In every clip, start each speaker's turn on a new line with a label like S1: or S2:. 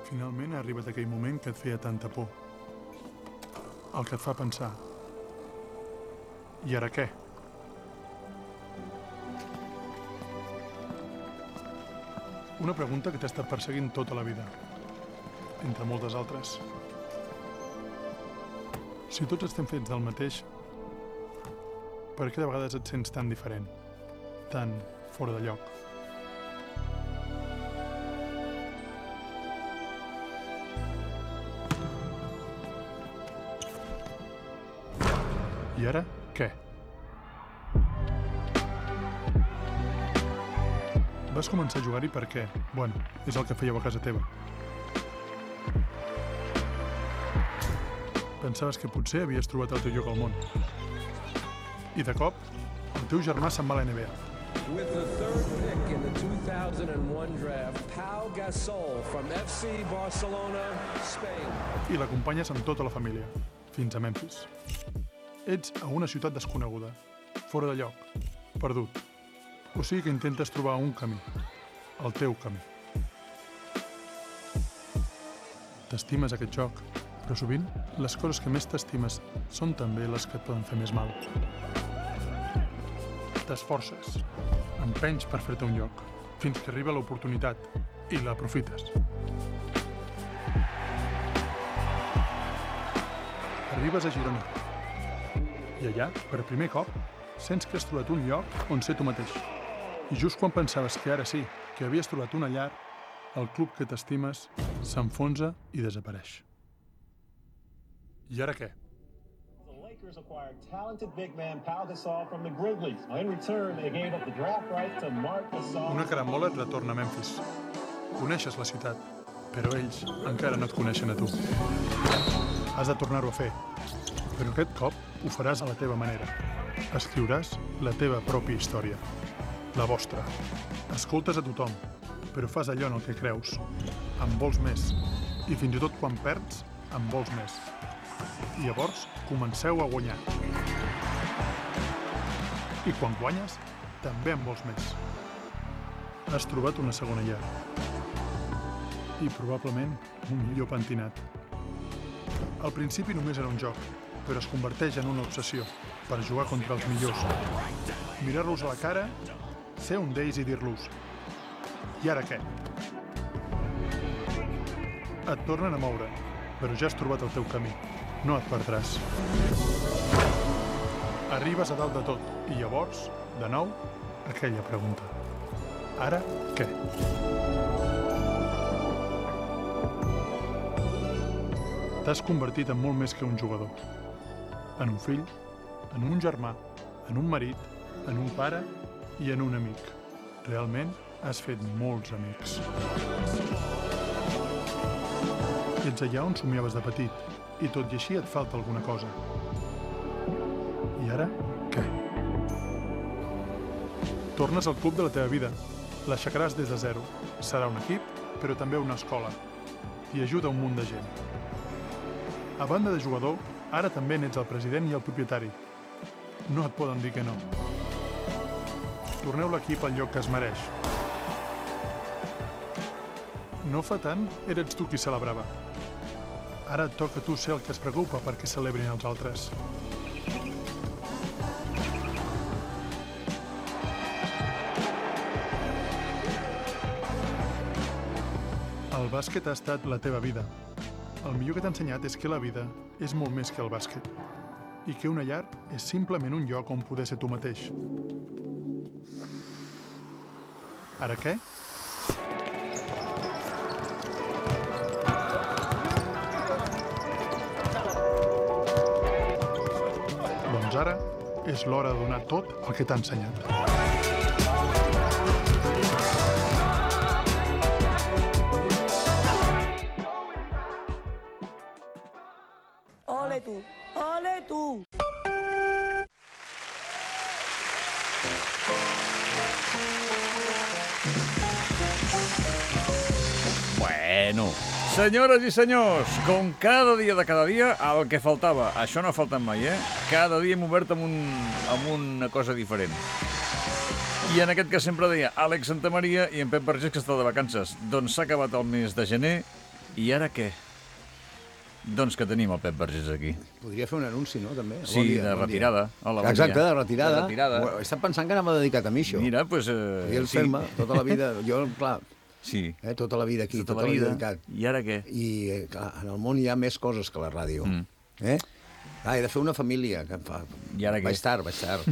S1: Finalment ha arribat aquell moment que et feia tanta por. El que et fa pensar. I ara què? Una pregunta que t'ha estat perseguint tota la vida, entre moltes altres. Si tots estem fets del mateix, per què de vegades et sents tan diferent, tan fora de lloc? I ara, què? Vas començar a jugar-hi per què? Bueno, és el que fèieu a casa teva. Pensaves que potser havies trobat el teu lloc al món. I de cop, el teu germà se'n va a la NBA.
S2: With the third pick in the 2001 draft, Pau Gasol from FC Barcelona, Spain.
S1: I l'acompanyes amb tota la família, fins a Memphis. Ets a una ciutat desconeguda, fora de lloc, perdut. O sigui que intentes trobar un camí, el teu camí. T'estimes aquest joc, però sovint les coses que més t'estimes són també les que et poden fer més mal. T'esforces, empenys per fer-te un lloc, fins que arriba l'oportunitat i l'aprofites. Arribes a Girona i allà, per primer cop, sents que has trobat un lloc on ser tu mateix. I just quan pensaves que ara sí, que havies trobat una llar, el club que t'estimes s'enfonsa i desapareix. I ara què?
S3: The Lakers acquired talented big man Pau Gasol from the Grizzlies. In return, they gave up the draft rights to Marc Gasol.
S1: Una carambola et retorna a Memphis. Coneixes la ciutat, però ells encara no et coneixen a tu. Has de tornar-ho a fer, però aquest cop ho faràs a la teva manera. Escriuràs la teva pròpia història, la vostra. Escoltes a tothom, però fas allò en el que creus. En vols més, i fins i tot quan perds, en vols més. I llavors comenceu a guanyar. I quan guanyes, també en vols més. Has trobat una segona llar. I probablement un millor pentinat. Al principi només era un joc, però es converteix en una obsessió per jugar contra els millors. Mirar-los a la cara, ser un d'ells i dir-los: i ara què? Et tornen a moure, però ja has trobat el teu camí. No et perdràs. Arribes a dalt de tot i llavors, de nou, aquella pregunta. Ara què? T'has convertit en molt més que un jugador. En un fill, en un germà, en un marit, en un pare i en un amic. Realment has fet molts amics. Ets allà on somiaves de petit i tot i així et falta alguna cosa. I ara, què? Tornes al club de la teva vida. L'aixecaràs des de zero. Serà un equip, però també una escola. I ajuda un munt de gent. A banda de jugador, ara també n'ets el president i el propietari. No et poden dir que no. Torneu l'equip al lloc que es mereix. No fa tant eres tu qui celebrava. Ara et toca a tu ser el que es preocupa perquè celebrin els altres. El bàsquet ha estat la teva vida. El millor que t'ha ensenyat és que la vida és molt més que el bàsquet i que una llar és simplement un lloc on poder ser tu mateix. Ara què? Doncs ara és l'hora de donar tot el que t'ha ensenyat.
S4: Ole tu, ole tu.
S5: Bueno, senyores i senyors, com cada dia de cada dia, el que faltava, això no ha faltat mai, Cada dia hem obert amb una cosa diferent. I en aquest cas sempre deia Àlex Santamaria i en Pep Vergés, que està de vacances. Doncs s'ha acabat el mes de gener I ara què? Doncs que tenim el Pep Vergés aquí.
S6: Podria fer un anunci, no, també?
S5: Sí, de retirada. Hola, bon
S6: Exacte,
S5: dia.
S6: de retirada.
S5: De retirada.
S6: He estat pensant que anava dedicat a mi, això.
S5: Mira, doncs...
S6: Podria fer-me tota la vida... Jo, clar,
S5: Sí.
S6: tota la vida aquí,
S5: Tota la vida.
S6: dedicat.
S5: I ara què?
S6: I, clar, en el món hi ha més coses que la ràdio. He de fer una família. Que fa...
S5: I ara què?
S6: Vaig tard.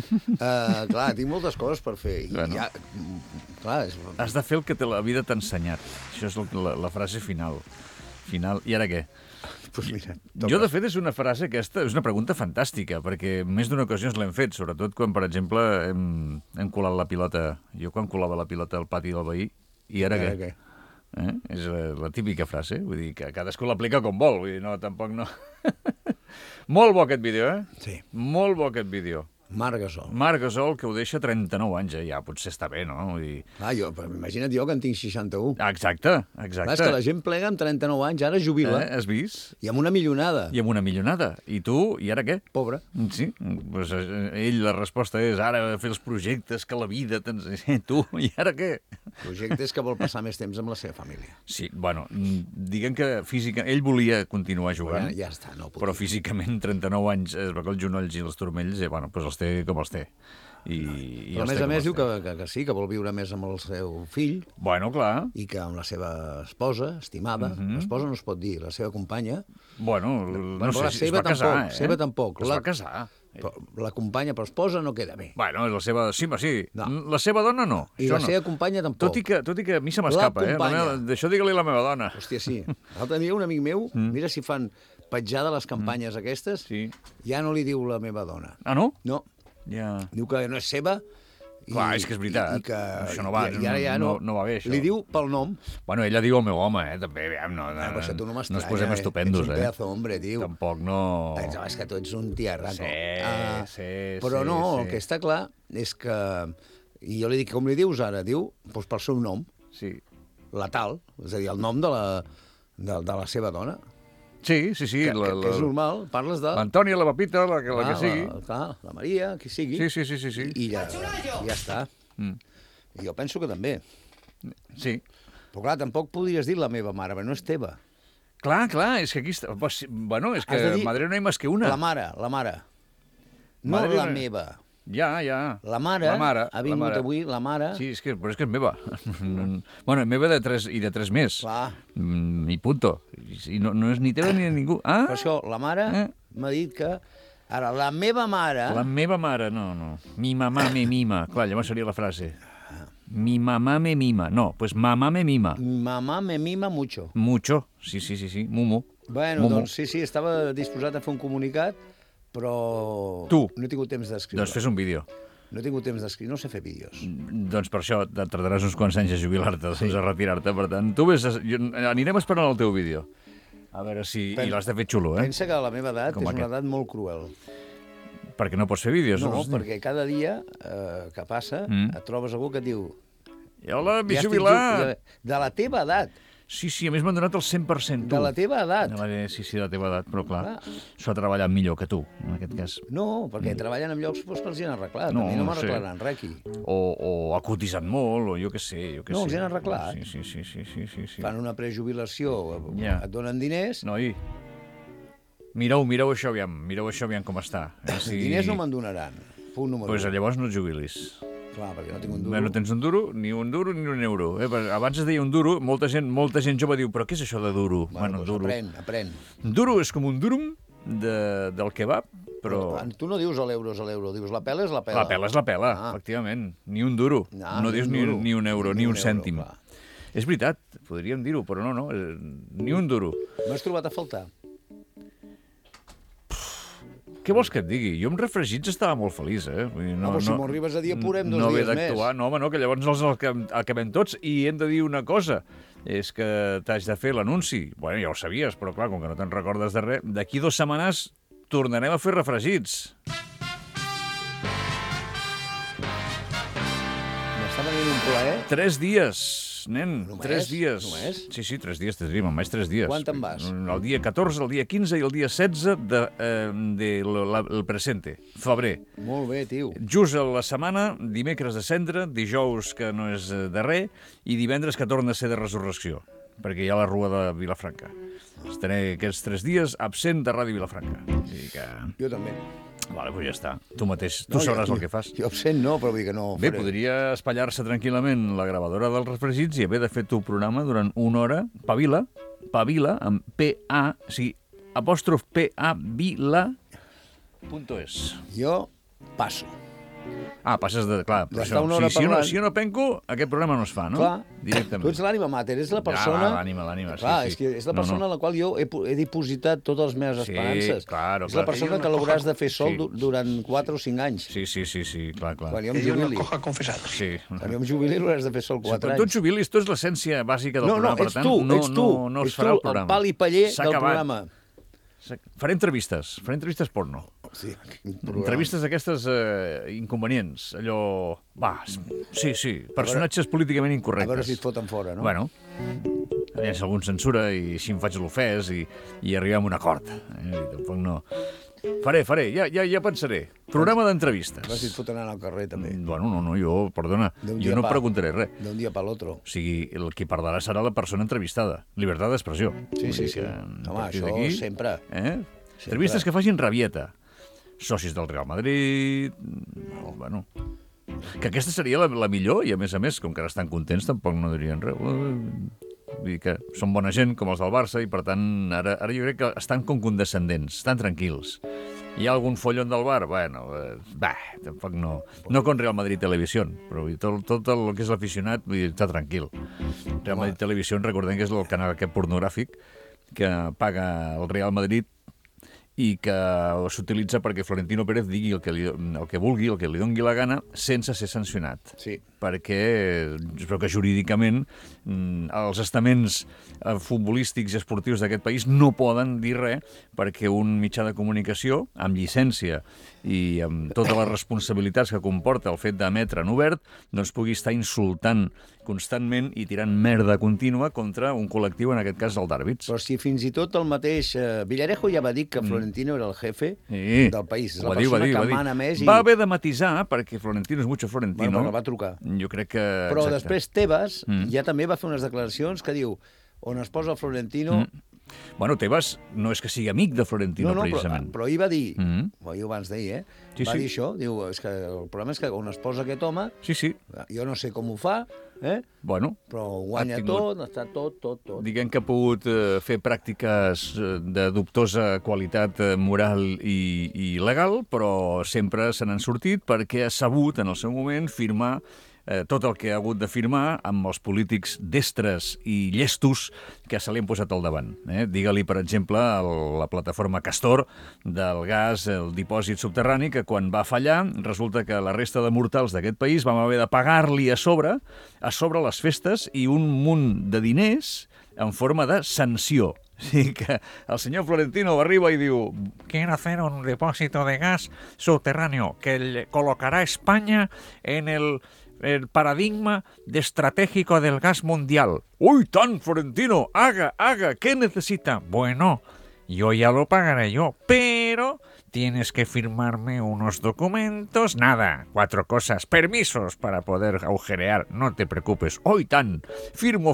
S6: Clar, tinc moltes coses per fer. I
S5: Bueno.
S6: ja... Clar,
S5: Has de fer el que la vida t'ha ensenyat. Això és la frase final. I ara què?
S6: Pues mira,
S5: Jo, de fet, és una frase aquesta, és una pregunta fantàstica, perquè més d'una ocasió ens l'hem fet, sobretot quan, per exemple, hem colat la pilota. Jo quan colava la pilota al pati del veí, i ara què? És la típica frase, vull dir que cadascú l'aplica com vol, vull dir, no, tampoc no... Molt bo aquest vídeo,
S6: Sí.
S5: Molt bo aquest vídeo.
S6: Marc Gasol.
S5: Marc Gasol, que ho deixa 39 anys, ja potser està bé, no? Vull dir...
S6: Imagina't jo que en tinc 61.
S5: Exacte.
S6: Clar, és que la gent plega amb 39 anys, ara jubila,
S5: Has vist?
S6: i amb una millonada.
S5: I amb una millonada. I tu, i ara què?
S6: Pobre.
S5: Sí, doncs la resposta és ara fer els projectes que la vida tens... Tu, i ara què?
S6: Projectes que vol passar més temps amb la seva família.
S5: Sí, bueno, diguem que físicament... Ell volia continuar jugant,
S6: Ja està, no
S5: però físicament 39 anys es veu que els genolls i els turmells, bueno, doncs els té com els té.
S6: Però a més diu que sí, que vol viure més amb el seu fill
S5: Bueno, clar.
S6: i que amb la seva esposa, estimada, esposa no es pot dir, la seva companya,
S5: Bueno, no sé
S6: la
S5: si es
S6: seva
S5: va casar,
S6: tampoc, seva tampoc.
S5: Es va casar.
S6: però la companya, però esposa no queda bé.
S5: Bueno, és la seva... Sí, sí.
S6: No.
S5: La seva dona no.
S6: I
S5: Això
S6: la
S5: no.
S6: seva companya tampoc.
S5: Tot i que a mi se m'escapa,
S6: La companya.
S5: D'això digue-li la meva dona.
S6: Hòstia, sí. L'altre dia un amic meu, mira si fan petjada les campanyes aquestes,
S5: Sí.
S6: ja no li diu la meva dona.
S5: Ah, no?
S6: No,
S5: Ja...
S6: diu que no és seva.
S5: Clar, és que és veritat.
S6: I que,
S5: Això no va,
S6: i ara ja
S5: no va bé, això.
S6: Li diu pel nom.
S5: Bueno, ella diu el meu home, també, aviam, no
S6: Però això tu no m'estranya.
S5: ens posem estupendos,
S6: Ets un pedazo hombre, tio.
S5: Tampoc no...
S6: És que tu ets un tiarraco.
S5: Sí,
S6: Però
S5: sí,
S6: no,
S5: sí.
S6: el que està clar és que... I jo li dic, com li dius ara? Diu, doncs pel seu nom,
S5: Sí.
S6: la tal, és a dir, el nom de la seva dona.
S5: Sí.
S6: Que és normal, parles de...
S5: L'Antònia, la Pepita, la que sigui.
S6: La Maria, qui sigui.
S5: Sí.
S6: I ja està. I jo penso que també.
S5: Sí.
S6: Però clar, tampoc podries dir la meva mare, perquè no és teva.
S5: Clar, és que aquí està... Bueno, és que
S6: Has de dir
S5: madre no hay más que una.
S6: La mare. No
S5: Madre
S6: la
S5: no-
S6: meva.
S5: Ja.
S6: La mare, ha vingut avui, la mare...
S5: Sí, però és que és meva. Bueno, és meva de 3 més.
S6: Clar.
S5: I punto. I no és ni teva ni de ningú. Ah?
S6: Per això, la mare m'ha dit que... Ara, la meva mare...
S5: La meva mare, no. Mi mamá me mima. Clar, llavors seria la frase. Mi mamá me mima. No, pues mamá me mima.
S6: Mamà me mima mucho.
S5: Mucho. Sí. Mumu.
S6: Bueno,
S5: Mumu.
S6: doncs sí, estava disposat a fer un comunicat, però
S5: Tu.
S6: no he tingut temps d'escriure.
S5: Doncs fes un vídeo.
S6: No he tingut temps d'escriure, no sé fer vídeos.
S5: Doncs per això et tardaràs uns quants anys a jubilar-te, doncs a retirar-te. Per tant, tu anirem esperant el teu vídeo. A veure si... I l'has de fer xulo,
S6: Pensa que la meva edat
S5: Com
S6: és una
S5: aquest.
S6: edat molt cruel.
S5: Perquè no pots fer vídeos.
S6: No, perquè cada dia que passa et trobes algú que et diu...
S5: Hola, m'he
S6: "Ja estic
S5: jubilat.
S6: de la teva edat,
S5: Sí, a més m'han donat el 100%. Tu.
S6: de la teva edat.
S5: Sí, de la teva edat, però clar,
S6: Clar.
S5: s'ho ha treballat millor que tu, en aquest cas.
S6: No, perquè treballen en llocs que els hi han arreglat.
S5: No,
S6: a mi no
S5: no sé.
S6: m'arreglaran res aquí.
S5: O ha cotitzat molt, o jo què sé.
S6: No, els hi han arreglat.
S5: Sí.
S6: Fan una prejubilació,
S5: Ja.
S6: et donen diners,
S5: Noi, mireu això aviam com està.
S6: diners no me'n donaran. Punt número
S5: Doncs
S6: 1.
S5: llavors no et jubilis.
S6: Clar, perquè no tinc un duro.
S5: No tens un duro ni un euro. Abans es deia un duro, molta gent jove diu, però què és això de duro?
S6: Bueno, doncs
S5: duro.
S6: aprèn.
S5: Duro és com un durum del kebab, però...
S6: Tu no dius l'euro és l'euro, dius la pela és la pela.
S5: La pela és la pela, efectivament. Ni un duro. No dius ni un euro, ni un cèntim.
S6: clar.
S5: És veritat, podríem dir-ho, però no, ni un duro.
S6: M'has trobat a faltar?
S5: Què vols que et digui? Jo amb refregits estava molt feliç, Vull dir,
S6: Però si m'ho arribes a dir, apurem 2
S5: no
S6: dies
S5: haver
S6: més.
S5: d'actuar, no, home, no, que llavors els acabem tots. I hem de dir una cosa, és que t'haig de fer l'anunci. Bueno, ja ho sabies, però clar, com que no te'n recordes de res, d'aquí 2 setmanes tornarem a fer refregits.
S6: M'està venint un plaer.
S5: 3 dies, nen,
S6: Només?
S5: 3 dies.
S6: Només?
S5: Sí, 3 dies, t'diríem, només 3 dies.
S6: Quan te'n vas?
S5: El dia 14, el dia 15 i el dia 16 del presente, febrer.
S6: Molt bé, tio.
S5: Just a la setmana, dimecres de cendre, dijous que no és de res, i divendres que torna a ser de resurrecció. perquè hi ha la Rua de Vilafranca. Estaré aquests 3 dies absent de Ràdio Vilafranca.
S6: Jo també.
S5: Vale, doncs ja està. Tu mateix, tu sabràs el que fas.
S6: Jo absent no, però vull dir que no
S5: Bé,
S6: faré.
S5: podria espatllar-se tranquil·lament la gravadora dels refregits i haver de fer tu programa durant 1 hora, Pavila, amb P-A, o sigui, apòstrof P-A, vila.es.
S6: Jo passo.
S5: Passes de... Clar, però
S6: D'estar una hora
S5: si jo
S6: parlant.
S5: no penco, aquest programa no es fa, no?
S6: Clar,
S5: Directament.
S6: tu ets l'ànima mater, és la persona...
S5: L'ànima, sí,
S6: Clar,
S5: sí.
S6: és que és la persona a la qual jo he dipositat totes les meves esperances.
S5: Claro,
S6: és la persona que l'hauràs de fer sol
S5: Sí.
S6: durant 4 o 5 anys.
S5: Sí, clar.
S6: Quan jo em jubili.
S5: Sí.
S6: Quan jo em jubili l'hauràs de fer sol 4
S5: Quan
S6: anys.
S5: tu et jubilis, tu ets l'essència bàsica del
S6: No,
S5: programa, per
S6: ets
S5: tant,
S6: tu,
S5: no
S6: ets tu.
S5: es
S6: Ets
S5: farà
S6: tu,
S5: el programa.
S6: el pal i paller
S5: S'ha
S6: del
S5: acabat.
S6: programa.
S5: Faré entrevistes porno.
S6: Sí,
S5: Entrevistes d'aquestes inconvenients, allò... Sí, personatges políticament incorrectes.
S6: A veure si et foten fora, no?
S5: Bueno, a veure si algun censura i així em faig l'ofès i arribem a un acord. Tampoc no... Faré, ja pensaré. Programa
S6: A veure si
S5: d'entrevistes.
S6: et foten anar al carrer, també.
S5: Bueno, no, jo, perdona,
S6: D'un
S5: jo
S6: dia
S5: no
S6: pa.
S5: preguntaré res.
S6: D'un dia per l'altre.
S5: O sigui, el qui parlarà serà la persona entrevistada. Llibertat d'expressió.
S6: Sí.
S5: Vull dir que, a
S6: Home,
S5: partir
S6: això
S5: d'aquí,
S6: sempre.
S5: Entrevistes que facin rabieta. Socis del Real Madrid... Bueno, que aquesta seria la millor i, a més, com que ara estan contents, tampoc no dirien res. Vull dir que són bona gent, com els del Barça, i, per tant, ara jo crec que estan com condescendents, estan tranquils. Hi ha algun follon del bar? Bueno, tampoc no. No con Real Madrid Televisión, però vull dir, tot el que és l'aficionat està tranquil. Real Madrid Televisión, recordem que és el canal aquest pornogràfic que paga el Real Madrid i que s'utilitza perquè Florentino Pérez digui el que vulgui, el que li dongui la gana, sense ser sancionat.
S6: Sí.
S5: Perquè jo crec que jurídicament els estaments futbolístics i esportius d'aquest país no poden dir res perquè un mitjà de comunicació, amb llicència i amb totes les responsabilitats que comporta el fet d'emetre en obert, doncs pugui estar insultant constantment i tirant merda contínua contra un col·lectiu, en aquest cas el d'àrbits.
S6: Però si fins i tot el mateix... Villarejo ja va dir que Florentino era el jefe
S5: Sí.
S6: del país. És
S5: Ho
S6: la
S5: va dir,
S6: persona
S5: va
S6: que
S5: dir.
S6: mana més.
S5: Va haver de matisar, perquè Florentino és mucho Florentino.
S6: Bueno, va trucar.
S5: Jo crec que...
S6: Però
S5: exacte.
S6: després Tebas ja també va fer unes declaracions que diu on es posa Florentino...
S5: Bueno, Tebas no és que sigui amic de Florentino, precisament.
S6: però ahir va dir, ahir ho abans d'ahir,
S5: Sí,
S6: va
S5: sí.
S6: dir això, diu, és que el problema és que on es posa aquest home,
S5: Sí.
S6: jo no sé com ho fa,
S5: Bueno,
S6: però ho guanya
S5: tingut-
S6: tot, està tot.
S5: diguem que ha pogut fer pràctiques de dubtosa qualitat moral i legal, però sempre se n'han sortit perquè ha sabut, en el seu moment, firmar tot el que ha hagut de firmar amb els polítics destres i llestos que se li han posat al davant. Digue-li, per exemple, la plataforma Castor del gas, el dipòsit subterrani, que quan va fallar, resulta que la resta de mortals d'aquest país vam haver de pagar-li a sobre les festes i un munt de diners en forma de sanció. O sigui que el senyor Florentino arriba i diu: quiero hacer un depósito de gas subterráneo que colocará España en el paradigma estratégico del gas mundial. ¡Uy, tan, Florentino! Haga, ¿qué necesita? Bueno, yo ya lo pagaré yo, pero tienes que firmarme unos documentos. Nada, 4 cosas. Permisos para poder agujerear, no te preocupes. ¡Uy, tan! Firmo!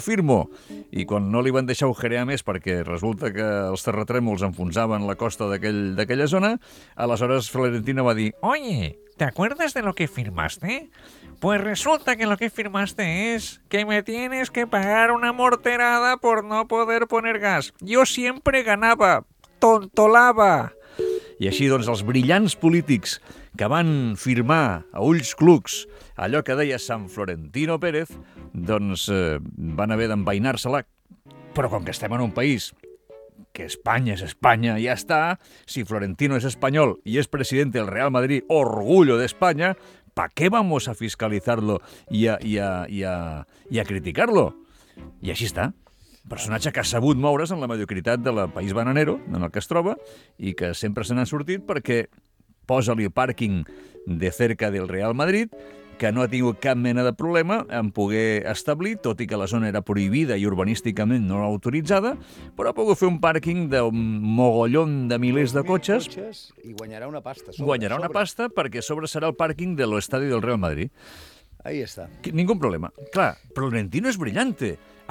S5: I quan no li van deixar agujerear més perquè resulta que els terratrèmols enfonsaven la costa d'aquella zona, aleshores Florentino va dir: oye, ¿te acuerdas de lo que firmaste? Pues resulta que lo que firmaste es que me tienes que pagar una morterada por no poder poner gas. Yo siempre ganaba, tontolava. I així, doncs, els brillants polítics que van firmar a ulls clucs allò que deia San Florentino Pérez, doncs van haver d'envainar-se-la. Però com que estem en un país que Espanya és Espanya, ja està, si Florentino es español y es presidente del Real Madrid, orgullo de España, ¿para qué vamos a fiscalizarlo y a criticarlo? I així està. Personatge que ha sabut moure's en la mediocritat del país bananero en el que es troba i que sempre se n'ha sortit perquè posa-li el pàrquing de cerca del Real Madrid, que no ha tingut cap mena de problema en poder establir, tot i que la zona era prohibida i urbanísticament no autoritzada, però ha pogut fer un pàrquing d'un mogollón de milers de cotxes.
S6: I guanyarà una pasta.
S5: Guanyarà una pasta perquè a sobre serà el pàrquing de l'estadi del Real Madrid.
S6: Ahí està.
S5: Ningún problema. Clar, Florentino és brillante.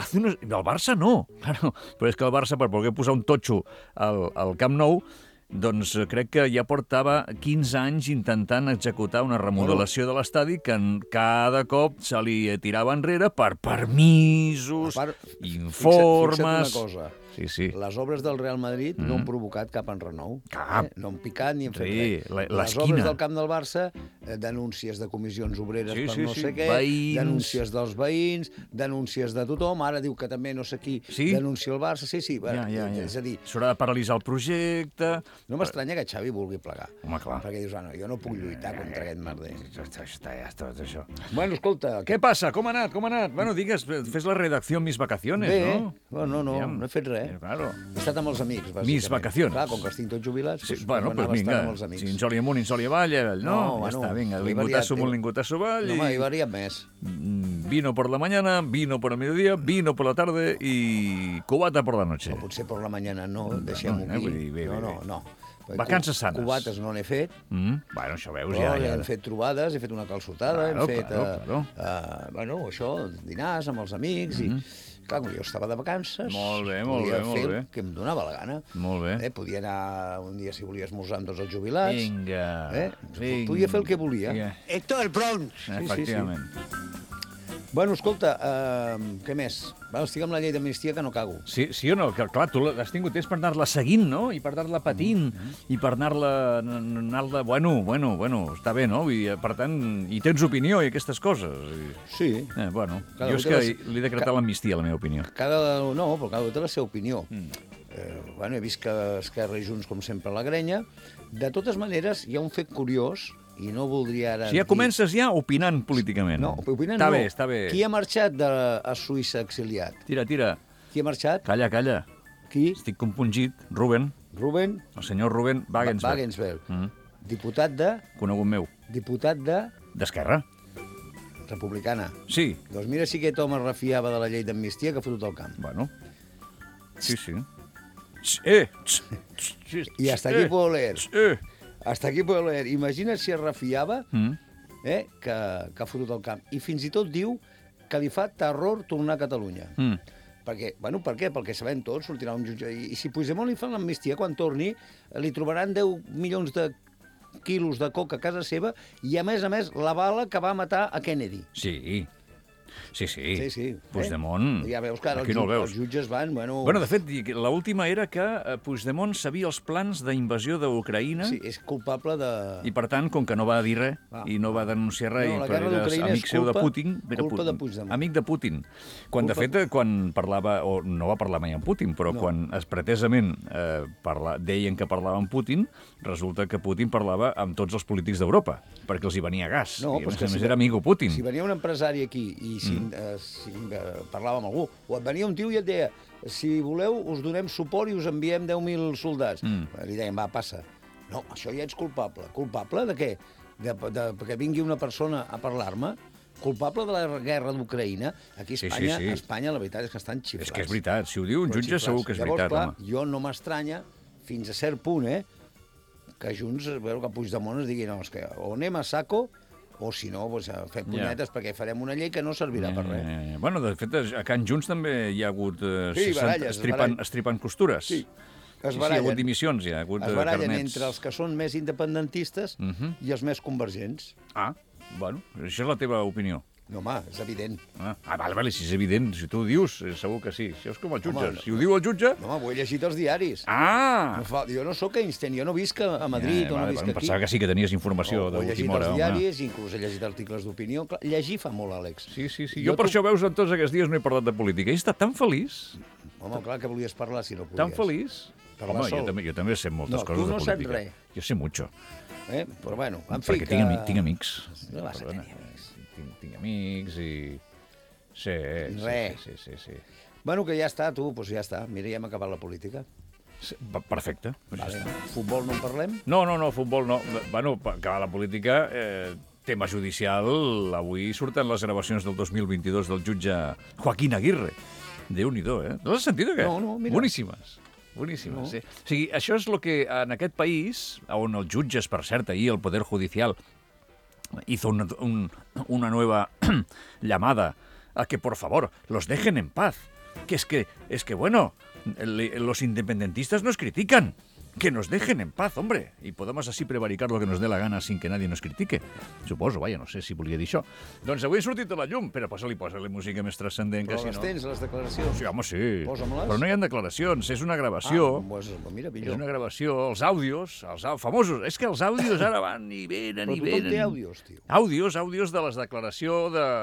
S5: El Barça no, claro. Però és que el Barça, per poder posar un totxo al Camp Nou, doncs crec que ja portava 15 anys intentant executar una remodelació de l'estadi que cada cop se li tirava enrere per permisos, informes...
S6: Fixa't una cosa.
S5: Sí.
S6: Les obres del Real Madrid no han provocat cap enrenou.
S5: Cap.
S6: No han picat ni han fet res. Les
S5: l'esquina.
S6: obres del camp del Barça, denúncies de comissions obreres per no sé què,
S5: veïns.
S6: denúncies dels veïns, denúncies de tothom. Ara diu que també no sé qui denuncia el Barça. Sí.
S5: Ja.
S6: És a dir...
S5: S'haurà de paralitzar el projecte...
S6: No m'estranya que Xavi vulgui plegar.
S5: Home, clar.
S6: Perquè dius, jo no puc lluitar contra aquest merder.
S5: Ja està, això.
S6: Bueno, escolta...
S5: Què passa? Com ha anat? Bueno, digues, fes la redacció en mis vacaciones,
S6: no?
S5: Bé.
S6: No he fet res.
S5: Claro.
S6: He estat amb els amics, bàsicament.
S5: Mis vacaciones.
S6: Clar, com que els tinc tots jubilats,
S5: Sí, bueno, pues vinga, si insoli amunt, insoli avall, no? Ja està, vinga, lingutasso amunt, lingutasso avall.
S6: No, he variat més.
S5: Vino por la mañana, vino por el mediodía, vino por la tarde y cubata por la noche.
S6: O potser per la mañana no, deixem-ho aquí. No.
S5: Vacances sanes.
S6: Cubates no n'he fet.
S5: Bueno, això veus,
S6: Però
S5: ja.
S6: hem fet trobades, he fet una calçotada, hem fet... Bueno, això, dinars amb els amics i... Clar, jo estava de vacances,
S5: molt bé.
S6: Podia fer el que em donava la gana.
S5: Molt bé.
S6: Podia anar un dia, si volia, esmorzar amb tots els jubilats.
S5: Vinga.
S6: Podia fer el que volia.
S4: Esto es el Bronx.
S5: Efectivament.
S6: Bueno, escolta, què més? Estic amb la llei d'amnistia que no cago.
S5: Sí o no? Que, clar, tu has tingut temps per anar-la seguint, no? I per anar-la patint, i per anar-la... Bueno, està bé, no? I, per tant, hi tens opinió i aquestes coses.
S6: Sí.
S5: Bueno, jo és que li he decretat l'amnistia, la meva opinió.
S6: No, però cada un té la seva opinió. He vist que Esquerra i Junts, com sempre, a la grenya. De totes maneres, hi ha un fet curiós, i no voldria ara...
S5: Si ja comences opinant políticament.
S6: No, opinant
S5: no.
S6: Està bé. Qui ha marxat a Suïssa exiliat?
S5: Tira.
S6: Qui ha marxat?
S5: Calla.
S6: Qui?
S5: Estic compungit. Ruben.
S6: El
S5: senyor Ruben Wagensberg.
S6: Diputat de...
S5: Conegut meu.
S6: Diputat de...
S5: D'Esquerra.
S6: Republicana.
S5: Sí.
S6: Doncs mira si aquest home es refiava de la llei d'amnistia que ha fotut al camp.
S5: Bueno. Sí.
S6: I hasta aquí puedo leer. Hasta aquí puedo leer. Imagina't si es refiava que ha fotut al camp. I fins i tot diu que li fa terror tornar a Catalunya. Perquè, per què? Perquè sabem tots, sortirà un jutge. I si Puigdemont li fan l'amnistia, quan torni, li trobaran 10 milions de quilos de coca a casa seva i, a més, la bala que va matar a Kennedy.
S5: Sí.
S6: Sí.
S5: Puigdemont,
S6: ja veus que ara
S5: aquí no el veus.
S6: Els jutges van...
S5: Bueno, de fet, l'última era que Puigdemont sabia els plans d'invasió d'Ucraïna.
S6: Sí, és culpable de...
S5: I, per tant, com que no va dir res i no va denunciar res,
S6: la guerra d'Ucraïna és
S5: culpa
S6: de Puigdemont.
S5: Amic de Putin. De fet, quan parlava, o no va parlar mai amb Putin, però quan pretesament deien que parlava amb Putin, resulta que Putin parlava amb tots els polítics d'Europa, perquè els hi venia gas.
S6: No,
S5: I, a més, era amigo Putin.
S6: Si venia un empresari aquí i si parlava amb algú, o et venia un tio i et deia, si voleu us donem suport i us enviem 10.000 soldats. Li deien, va, passa. No, això ja ets culpable. Culpable de què? Que vingui una persona a parlar-me? Culpable de la guerra d'Ucraïna? Aquí a Espanya la veritat és que estan xiflats.
S5: És que és veritat, si ho diu un jutge segur que és veritat.
S6: Llavors, clar, jo no m'estranya, fins a cert punt, que Junts, que Puigdemont es digui, no, és que o anem a saco, o si no, fer punyetes, perquè farem una llei que no servirà per res.
S5: Bueno, de fet, a Can Junts també hi ha hagut estripant costures.
S6: Sí, es barallen.
S5: Hi ha hagut dimissions, hi ha hagut carnets.
S6: Es barallen entre els que són més independentistes i els més convergents.
S5: Bueno, això és la teva opinió.
S6: No, home, és evident.
S5: Vale, si és evident, si tu ho dius, segur que sí. Això és com el jutge. Si ho diu el jutge...
S6: No, ho he llegit als diaris. Jo no sóc Einstein, jo no visc a Madrid o no visc aquí.
S5: Pensava que sí que tenies informació d'última hora.
S6: Ho he llegit als diaris, inclús he llegit articles d'opinió. Llegir fa molt, Àlex.
S5: Sí. Jo per això veus, en tots aquests dies no he parlat de política. He estat tan feliç.
S6: Home, clar que volies parlar si no podies.
S5: Tan feliç. Home, jo també sé moltes coses de política.
S6: Tu no saps res.
S5: Jo sé mucho.
S6: Però bueno, en fi que...
S5: Perquè tinc amics.
S6: No vas a tenir amics.
S5: Tinc amics i... Sí.
S6: Bueno, que ja està, tu, doncs ja està. Mira, ja hem acabat la política.
S5: Perfecte.
S6: Futbol no en parlem?
S5: No, futbol no. Bueno, acabar la política... Tema judicial, avui surten les gravacions del 2022 del jutge Joaquín Aguirre. Déu-n'hi-do, No has sentit o què?
S6: No, mira.
S5: Boníssimes, sí. O sigui, això és el que en aquest país, on els jutges, per cert, ahir el Poder Judicial hizo una nueva llamada a que, por favor, los dejen en paz. que es que bueno, los independentistas nos critican. Que nos dejen en paz, hombre, i podem así prevaricar lo que nos dé la gana sin que nadie nos critique. Suposo, vaja, no sé si volia dir això. Doncs avui he sortit a la llum, però posa-li música més transcendent, que
S6: Però
S5: si
S6: les
S5: no...
S6: tens, les declaracions?
S5: Sí, home, sí.
S6: Posa'm-les.
S5: Però no hi ha declaracions, és una gravació.
S6: Doncs mira,
S5: És
S6: millor.
S5: una gravació, els àudios, famosos. És que els àudios ara van i venen
S6: Però
S5: i
S6: tothom
S5: venen.
S6: té àudios, tio.
S5: Àudios de les declaració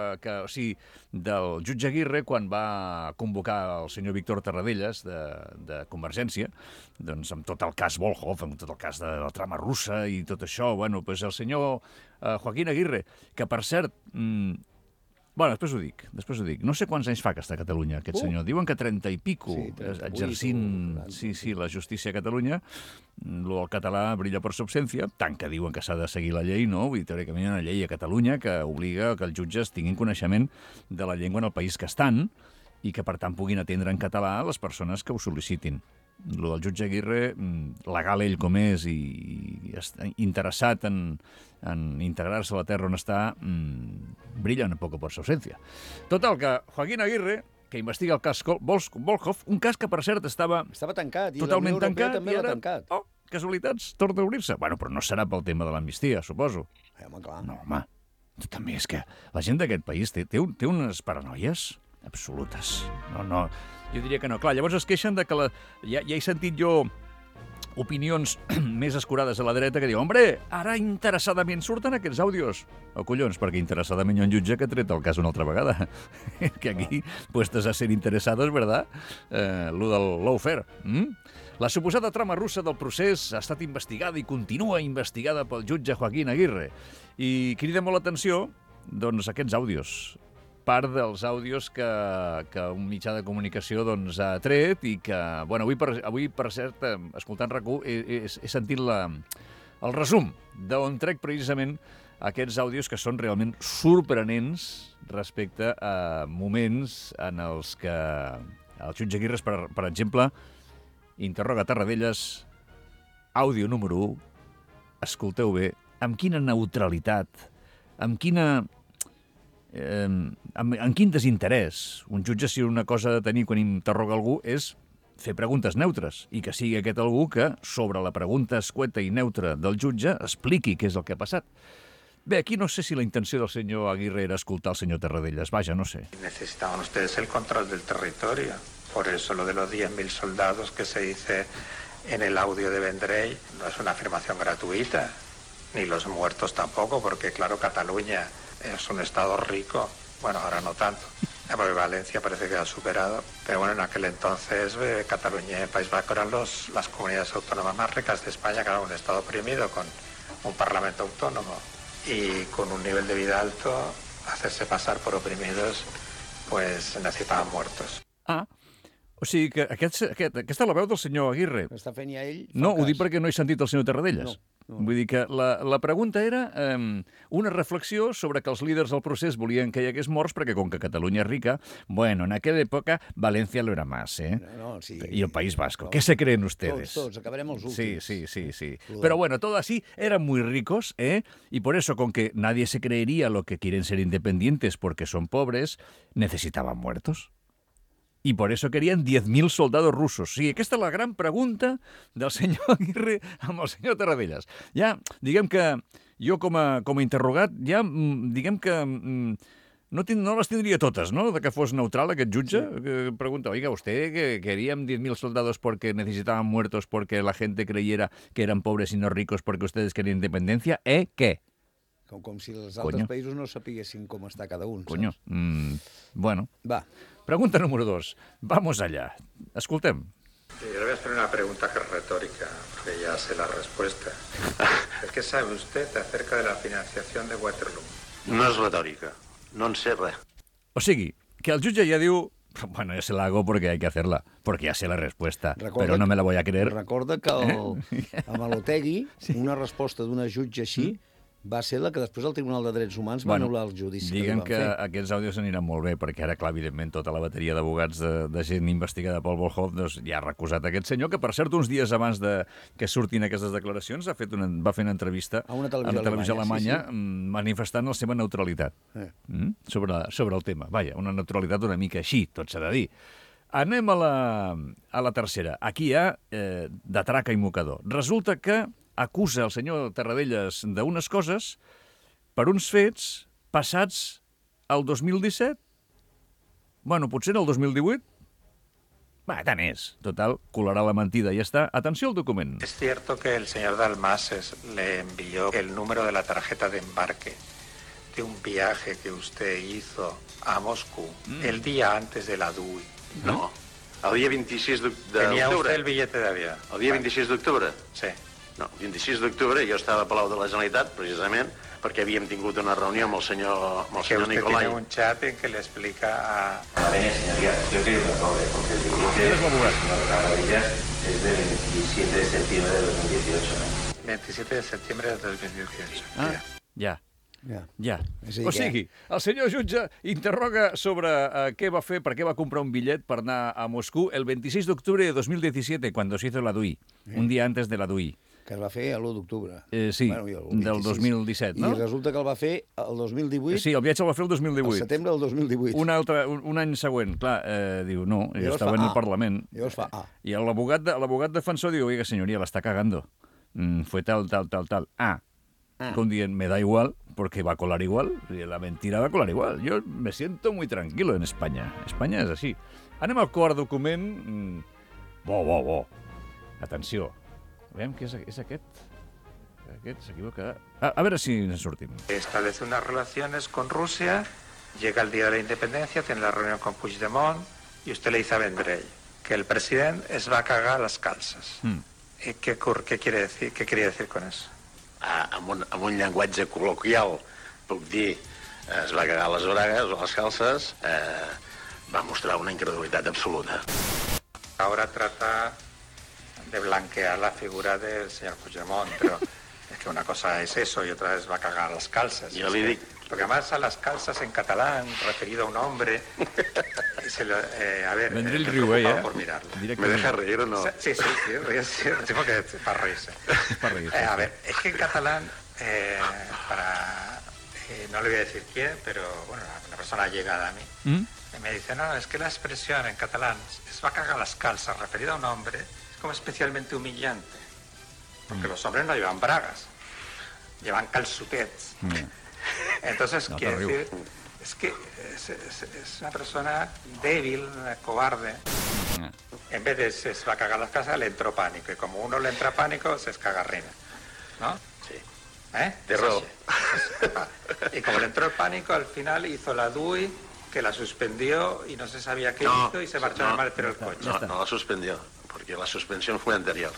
S5: del jutge Aguirre quan va convocar el senyor Víctor Tarradellas de Convergència, doncs amb tot el cas Volhov, amb tot el cas de la trama russa i tot això, bueno, doncs el senyor Joaquín Aguirre, que per cert... Bueno, després ho dic. No sé quants anys fa que està a Catalunya, aquest senyor. Diuen que 30 i pico,
S6: Sí, 38
S5: exercint
S6: o 40.
S5: la justícia a Catalunya. Lo del català brilla per su absència, tant que diuen que s'ha de seguir la llei, no? Vull dir, teòricament hi ha una llei a Catalunya que obliga que els jutges tinguin coneixement de la llengua en el país que estan i que, per tant, puguin atendre en català les persones que ho sol·licitin. Lo del jutge Aguirre, legal ell com és i interessat en integrar-se a la terra on està, brilla un poc per su ausència. Total, que Joaquín Aguirre, que investiga el cas Volhov, un cas que, per cert, estava
S6: tancat, i
S5: totalment
S6: la Unió Europea
S5: tancat,
S6: també
S5: i
S6: l'ha
S5: ara,
S6: tancat.
S5: oh, casualitats, torna a obrir-se. Bueno, però no serà pel tema de l'amnistia, suposo.
S6: Home, clar.
S5: No, home, també és que la gent d'aquest país té unes paranoies absolutes. No, jo diria que no. Clar, llavors es queixen de que ja he sentit jo opinions més escurades a la dreta que diuen hombre, ara interessadament surten aquests àudios. Oh, collons, perquè interessadament hi ha un jutge que ha tret el cas una altra vegada. Que aquí, puestes a ser interesados, ¿verdad? Lo del lawfare. La suposada trama russa del procés ha estat investigada i continua investigada pel jutge Joaquín Aguirre. I crida molt l'atenció, doncs, aquests àudios. Part dels àudios que un mitjà de comunicació doncs, ha tret i que, bueno, avui per cert, escoltant RAC1, he sentit el resum d'on trec precisament aquests àudios que són realment sorprenents respecte a moments en els que el jutge Aguirre, per exemple, interroga Tarradellas, àudio número 1, escolteu bé, amb quina neutralitat, amb quin desinterès. Un jutge, si una cosa ha de tenir quan interroga algú és fer preguntes neutres i que sigui aquest algú que, sobre la pregunta escueta i neutra del jutge, expliqui què és el que ha passat. Bé, aquí no sé si la intenció del senyor Aguirre era escoltar el senyor Tarradellas. Vaja, no sé.
S7: Necesitaban ustedes el control del territorio. Por eso lo de los 10.000 soldados que se dice en el audio de Vendrell no es una afirmación gratuita, ni los muertos tampoco, porque claro, Cataluña es un estado rico, bueno, ahora no tanto, porque Valencia parece que ha superado, pero bueno, en aquel entonces Cataluña y País Vasco eran las comunidades autónomas más ricas de España, claro, un estado oprimido con un parlamento autónomo y con un nivel de vida alto, hacerse pasar por oprimidos, pues necesitaban muertos.
S5: O sigui que aquesta és la veu del senyor Aguirre.
S6: Està fent ja ell...
S5: No, ho dic perquè no he sentit el senyor Tarradellas. No. Vull dir que la pregunta era una reflexió sobre que els líders del procés volien que hi hagués morts perquè com que Catalunya és rica, bueno, en aquella època Valencia lo era más, ¿eh?
S6: No, sí.
S5: Y el País Vasco. ¿Qué se creen ustedes?
S6: Todos, acabaremos últimos.
S5: Sí. Pero bueno, todo así, eran muy ricos, ¿eh? Y por eso, con que nadie se creería lo que quieren ser independientes porque son pobres, necesitaban muertos. I per això querien 10.000 soldados russos. Sí, aquesta és la gran pregunta del senyor Aguirre amb el senyor Tarradellas. Ja, diguem que jo com a interrogat, ja, diguem que no les tindria totes, ¿no?, de que fos neutral aquest jutge. Sí. Pregunta, oiga, usted que querían 10.000 soldados porque necesitaban muertos porque la gente creyera que eran pobres y no ricos porque ustedes querían independencia, ¿qué?
S6: Com si els altres països no sapiguessin com està cada un.
S5: Coño, bueno.
S6: Va.
S5: Pregunta número 2. Vamos allá. Escoltem.
S7: Yo le voy a hacer una pregunta que es retórica, porque ya sé la respuesta. ¿Qué sabe usted acerca de la financiación de Waterloo?
S8: No és retòrica. No en sé res.
S5: O sigui, que el jutge ja diu... Bueno, ya se la hago porque hay que hacerla, porque ya sé la respuesta, pero no me la voy a creer.
S6: Recorda que amb l'Otegui, una resposta d'una jutge així, va ser la que després el Tribunal de Drets Humans va anul·lar el judici.
S5: Diguem que aquests àudios aniran molt bé, perquè ara, clar, evidentment, tota la bateria d'advocats de gent investigada pel Volhov doncs, ja ha recusat aquest senyor, que, per cert, uns dies abans que surtin aquestes declaracions, va fer una entrevista
S6: a una televisió
S5: alemanya manifestant la seva neutralitat sobre el tema. Vaja, una neutralitat una mica així, tot s'ha de dir. Anem a la tercera. Aquí hi ha de traca i mocador. Resulta que acusa el senyor Terradellas d'unes coses per uns fets passats el 2017. Bueno, potser en el 2018. Va, tant és. Total, colarà la mentida i ja està. Atenció al document.
S7: Es cierto que el señor Dalmases le envió el número de la tarjeta de embarque de un viaje que usted hizo a Moscú el día antes de la DUI.
S8: No. El dia 26 d'octubre.
S7: ¿Tenía usted el billete de avión?
S8: El dia 26 d'octubre?
S7: Sí.
S8: No, el 26 d'octubre jo estava a Palau de la Generalitat, precisament, perquè havíem tingut una reunió amb el senyor
S7: Que usted
S8: Nicolai.
S7: tiene un chat en que le explica a...
S9: A ver, señoría, yo quiero que acabe, porque el billete es del 27 de septiembre de 2018.
S7: 27 de septiembre de 2018.
S5: Ah, ja. Ja.
S6: És a dir
S5: O sigui, el senyor jutge interroga sobre què va fer, per què va comprar un bitllet per anar a Moscú el 26 d'octubre de 2017, cuando se hizo la DUI, un dia antes de la DUI.
S6: Que es va fer l'1 d'octubre.
S5: Sí, del 2017, no?
S6: I resulta que el va fer el 2018.
S5: Sí, el viatge el va fer el 2018.
S6: El setembre del 2018.
S5: Un any següent. Clar, diu, no, jo estava en el Parlament.
S6: Llavors fa A.
S5: I l'abogat defensor diu, oiga, senyoria, la está cagando. Fue tal. Con dient, me da igual, porque va a colar igual. La mentira va a colar igual. Yo me siento muy tranquilo en España. España és així. Anem al quart document. Bo. Atenció. Veiem què és aquest. Aquest s'equivoca. A veure si ens sortim.
S7: Establece unas relaciones con Rusia, llega el día de la independencia, tiene la reunión con Puigdemont y usted le dice a Vendrell que el presidente es va a cagar las calzas. ¿Qué quiere decir? ¿Qué quería decir con eso?
S8: Amb un llenguatge col·loquial puc dir es va cagar les bragues o les calces, va mostrar una incredulitat absoluta.
S7: Ahora trata de blanquear la figura del señor Puigdemont, pero es que una cosa es eso y otra es va a cagar las calzas.
S8: Yo le digo...
S7: Porque además a las calzas en catalán, referido a un hombre... a ver,
S5: Vendrell riu,
S7: por mirarlo.
S8: ¿Me deja reír o no?
S7: Sí, ríese, porque para reírse. A ver, es que en catalán, no le voy a decir quién, pero bueno, una persona llegada a mí, me dice, no, es que la expresión en catalán es va a cagar las calzas, referido a un hombre, es como especialmente humillante, porque los hombres no llevan bragas, llevan calçotets. Entonces, quiere decir, es que es una persona débil, cobarde. En vez de se va a cagar las casas, le entró pánico. Y como uno le entra pánico, se escagarrina. ¿No?
S8: Sí.
S7: De raó. Y como le entró el pánico, al final hizo la DUI, que la suspendió y no se sabía qué hizo y se marchó en el maletero del coche.
S8: No la suspendió, porque la suspensión fue anterior.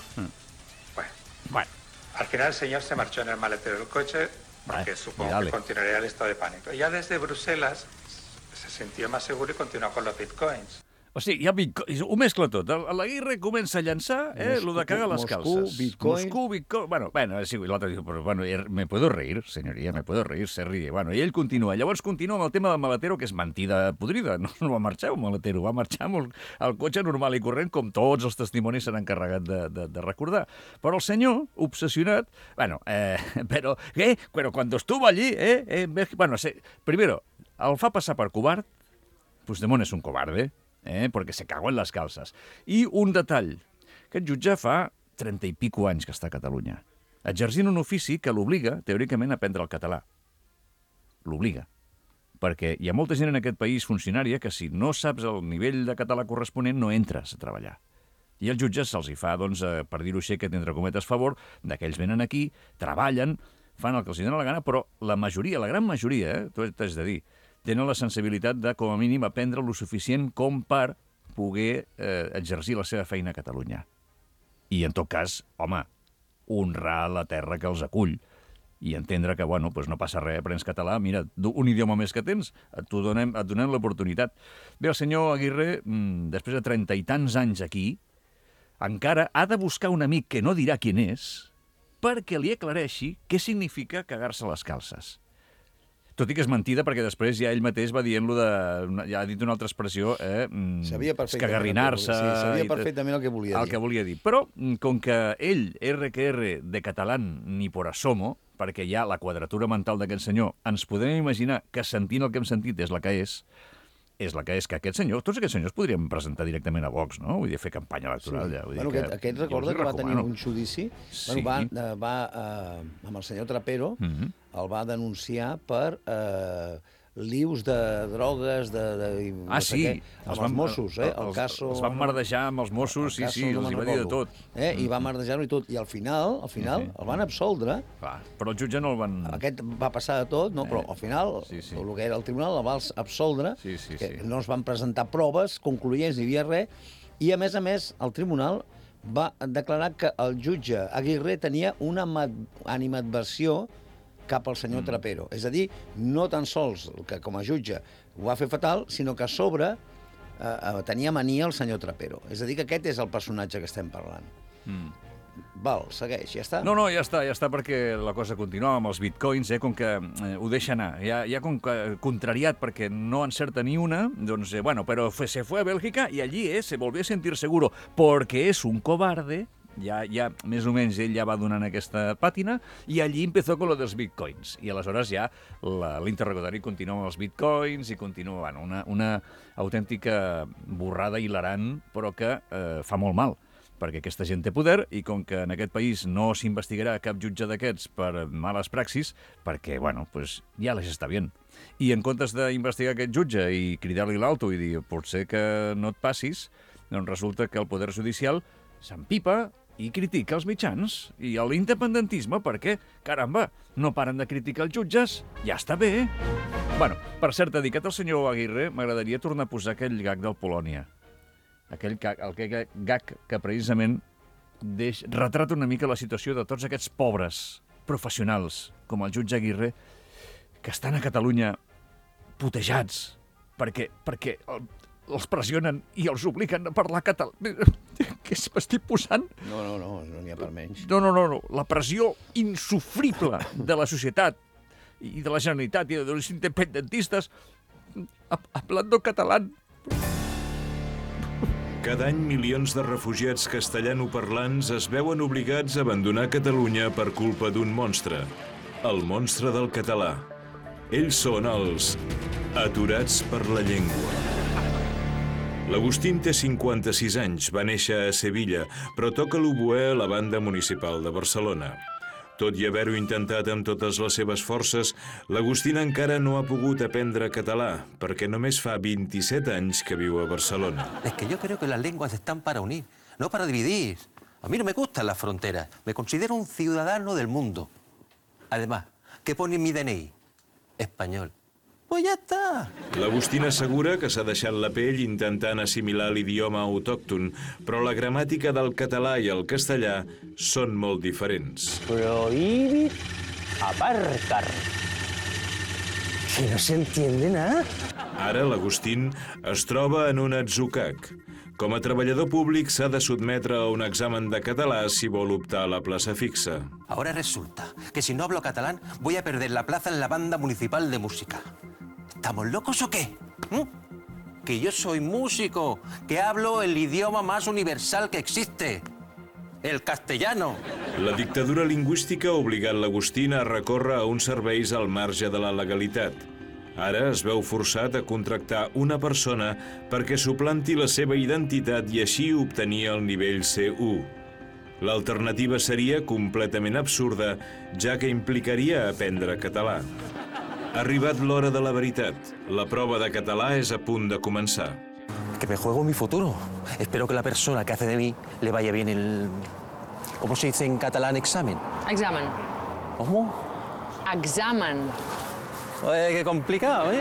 S7: Bueno. Al final el señor se marchó en el maletero del coche porque supongo que continuaría el estado de pánico. Ya desde Bruselas se sintió más seguro y continuó con los bitcoins.
S5: O sigui, ja ho mescla tot. L'Aguirre comença a llançar lo de cagar les calces. Moscú, Bitcoin... Bueno, sí, l'altre diu, però bueno, me puedo reír, senyoria, me puedo reír, se ríe. Bueno, i ell continua. Llavors continua amb el tema del maletero, que és mentida podrida. No va marxar un maletero, va marxar amb el cotxe normal i corrent, com tots els testimonis s'han encarregat de recordar. Però el senyor, obsessionat... Bueno, però cuando estuvo allí, bueno, primero, el fa passar per covard. Puigdemont és un cobarde. Perquè se cagó en les calces. I un detall. Aquest jutge fa 30 i pico anys que està a Catalunya, exercint un ofici que l'obliga, teòricament, a aprendre el català. L'obliga. Perquè hi ha molta gent en aquest país funcionària que si no saps el nivell de català corresponent no entres a treballar. I els jutges se'ls hi fa, doncs, per dir-ho així, aquest entre cometes favor, d'aquells venen aquí, treballen, fan el que els dona la gana, però la majoria, la gran majoria, tu t'has de dir, tenen la sensibilitat de, com a mínim, aprendre lo suficient com per poder exercir la seva feina a Catalunya. I, en tot cas, home, honrar la terra que els acull i entendre que, bueno, doncs no passa res, aprens català, mira, un idioma més que tens, et donem l'oportunitat. Bé, el senyor Aguirre, després de 30 i tants anys aquí, encara ha de buscar un amic que no dirà qui és perquè li aclareixi què significa cagar-se les calces. Tot i que és mentida, perquè després ja ell mateix va dient-lo de... Ja ha dit una altra expressió, escagarrinar-se...
S6: Sí, sabia perfectament el que volia dir.
S5: El que volia dir. Però, com que ell, RQR de catalán ni por asomo, perquè ja la quadratura mental d'aquest senyor, ens podem imaginar que sentint el que hem sentit és la que és, és la que és, que tots aquests senyors podrien presentar directament a Vox, no? Vull dir, fer campanya electoral. Ja.
S6: Bueno, aquest recorda que va tenir un judici, va amb el senyor Trapero, el va denunciar per lius de drogues, amb els Mossos, el caso...
S5: Els van merdejar amb els Mossos, sí, els hi va dir de tot.
S6: I va merdejar-ho i tot. I al final el van absoldre.
S5: Però el jutge no el van...
S6: Aquest va passar de tot, no? Però al final, el que era el tribunal el va absoldre, que no es van presentar proves concloents, ni hi havia res, i a més, el tribunal va declarar que el jutge Aguirre tenia una animadversió cap al senyor Trapero. És a dir, no tan sols que com a jutge ho va fer fatal, sinó que a sobre tenia mania el senyor Trapero. És a dir, que aquest és el personatge que estem parlant. Val, segueix, ja està?
S5: No, ja està, perquè la cosa continua amb els bitcoins, com que ho deixa anar. Ja com que contrariat perquè no encerta ni una, doncs, però se fue a Bélgica y allí se volvió a sentir seguro, porque es un cobarde. Ja més o menys ell ja va donant aquesta pàtina i allí empezó con lo dels bitcoins. I aleshores ja l'interrogatori continua amb els bitcoins i continua una autèntica borrada hilarant, però que fa molt mal, perquè aquesta gent té poder i com que en aquest país no s'investigarà cap jutge d'aquests per males praxis, perquè, ja les està bien. I en comptes d'investigar aquest jutge i cridar-li l'alto i dir potser que no et passis, doncs resulta que el poder judicial s'empipa i critica els mitjans i l'independentisme perquè, caramba, no paren de criticar els jutges, ja està bé. Per cert, dedicat al senyor Aguirre, m'agradaria tornar a posar aquell gag del Polònia. Aquell gag que precisament retrata una mica la situació de tots aquests pobres professionals, com el jutge Aguirre, que estan a Catalunya putejats perquè els pressionen i els obliguen a parlar català. Què m'estic posant?
S6: No n'hi ha per menys.
S5: No. La pressió insufrible de la societat i de la Generalitat i dels independentistes hablando català.
S10: Cada any milions de refugiats castellanoparlants es veuen obligats a abandonar Catalunya per culpa d'un monstre, el monstre del català. Ells són els aturats per la llengua. L'Agustín té 56 anys, va néixer a Sevilla, però toca l'oboè a la banda municipal de Barcelona. Tot i haver-ho intentat amb totes les seves forces, l'Agustín encara no ha pogut aprendre català, perquè només fa 27 anys que viu a Barcelona.
S11: Es que yo creo que las lenguas están para unir, no para dividir. A mí no me gustan las fronteras. Me considero un ciudadano del mundo. Además, ¿qué pone en mi DNI? Español. Pues ja està.
S10: L'Agustín assegura que s'ha deixat la pell intentant assimilar l'idioma autòcton, però la gramàtica del català i el castellà són molt diferents.
S12: Prohibit aparcar. Que no se entiende nada.
S10: Ara l'Agustín es troba en un atzucac. Com a treballador públic s'ha de sotmetre a un examen de català si vol optar a la plaça fixa.
S11: Ahora resulta que si no hablo catalán voy a perder la plaza en la banda municipal de música. ¿Estamos locos o qué? Que yo soy músico, que hablo el idioma más universal que existe, el castellano.
S10: La dictadura lingüística ha obligat l'Agustín a recórrer a uns serveis al marge de la legalitat. Ara es veu forçat a contractar una persona perquè suplanti la seva identitat i així obtenir el nivell C1. L'alternativa seria completament absurda, ja que implicaria aprendre català. Ha arribat l'hora de la veritat. La prova de català és a punt de començar.
S11: Que me juego mi futuro. Espero que la persona que hace de mí le vaya bien el... ¿Cómo se dice en catalán examen?
S13: Examen.
S11: ¿Cómo?
S13: Examen.
S11: Que complicado,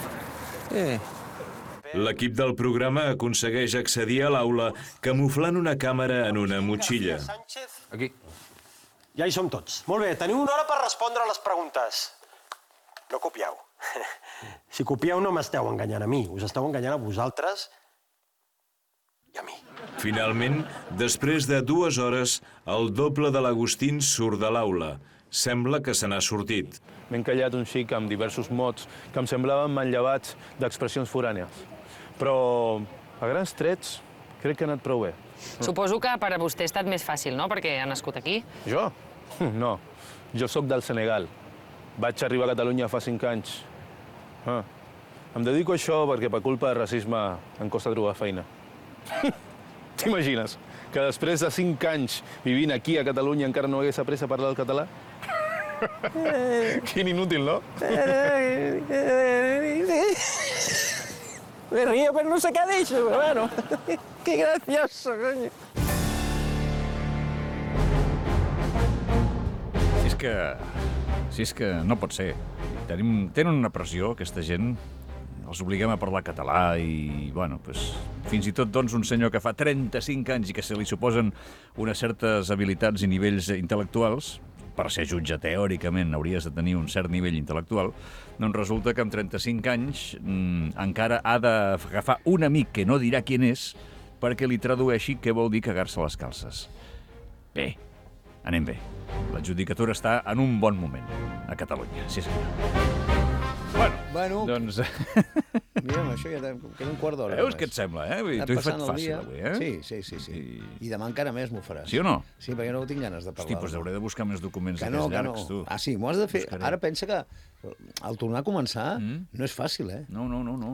S10: L'equip del programa aconsegueix accedir a l'aula camuflant una càmera en una motxilla.
S11: Aquí.
S12: Ja hi som tots. Molt bé, teniu una hora per respondre a les preguntes. No copieu. Si copieu no m'esteu enganyant a mi, us esteu enganyant a vosaltres i a mi.
S10: Finalment, després de 2 hores, el doble de l'Agustín surt de l'aula. Sembla que se n'ha sortit.
S14: M'he encallat un xic amb diversos mots que em semblaven manllevats d'expressions forànies. Però, a grans trets, crec que ha anat prou bé.
S13: Suposo que per a vostè ha estat més fàcil, no?, perquè ha nascut aquí.
S14: Jo? No. Jo sóc del Senegal. Vaig arribar a Catalunya fa 5 anys. Em dedico a això perquè per culpa de racisme em costa trobar feina. T'imagines que després de 5 anys vivint aquí a Catalunya encara no hagués après a parlar el català? Quin inútil, no?
S15: Me río, pero no sé qué ha dicho, pero bueno. Qué gracioso, coño.
S5: Si és que no pot ser. Tenen una pressió, aquesta gent. Els obliguem a parlar català i, bueno, doncs, fins i tot doncs, un senyor que fa 35 anys i que se li suposen unes certes habilitats i nivells intel·lectuals, per ser jutge teòricament hauries de tenir un cert nivell intel·lectual, doncs resulta que amb 35 anys encara ha d'agafar un amic que no dirà qui és perquè li tradueixi què vol dir cagar-se les calces. Bé, anem bé. La judicatura està en un bon moment a Catalunya, sí senyor.
S6: Bueno,
S5: doncs...
S6: Mira, això ja queda un quart d'hora.
S5: Veus què et sembla, eh? T'ho he fet fàcil avui, eh?
S6: Sí. I demà encara més m'ho faràs.
S5: Sí o no?
S6: Sí, perquè no tinc ganes de parlar.
S5: Hosti, doncs hauré de buscar més documents d'aquests llargs, tu.
S6: Ah, sí, m'ho has de fer. Ara pensa que al tornar a començar no és fàcil, eh?
S5: No.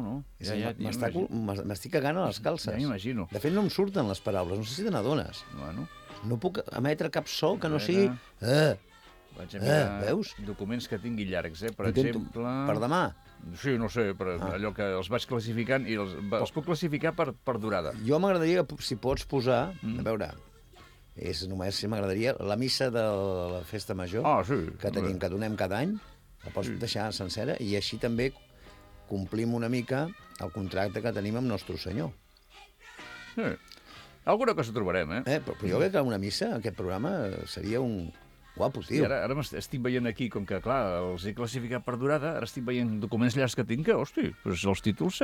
S6: M'estic cagant a les calces.
S5: Ja m'imagino.
S6: De fet, no em surten les paraules, no sé si te n'adones.
S5: Bueno.
S6: No puc emetre cap so que no sigui...
S5: Vaig a mirar
S6: veus?
S5: Documents que tingui llargs, per exemple...
S6: Per demà?
S5: Sí, no sé, però allò que els vaig classificant i els puc classificar per durada.
S6: Jo m'agradaria, si pots posar, a veure, només m'agradaria la missa de la festa major que tenim, que donem cada any, la pots deixar sencera i així també complim una mica el contracte que tenim amb Nostre Senyor.
S5: Sí. Alguna cosa trobarem, eh?
S6: Però jo crec que una missa, aquest programa, seria un... Guapo, tio.
S5: Sí, ara estic veient aquí, com que, clar, els he classificat per durada, ara estic veient documents llargs que tinc, que, hosti, doncs els títols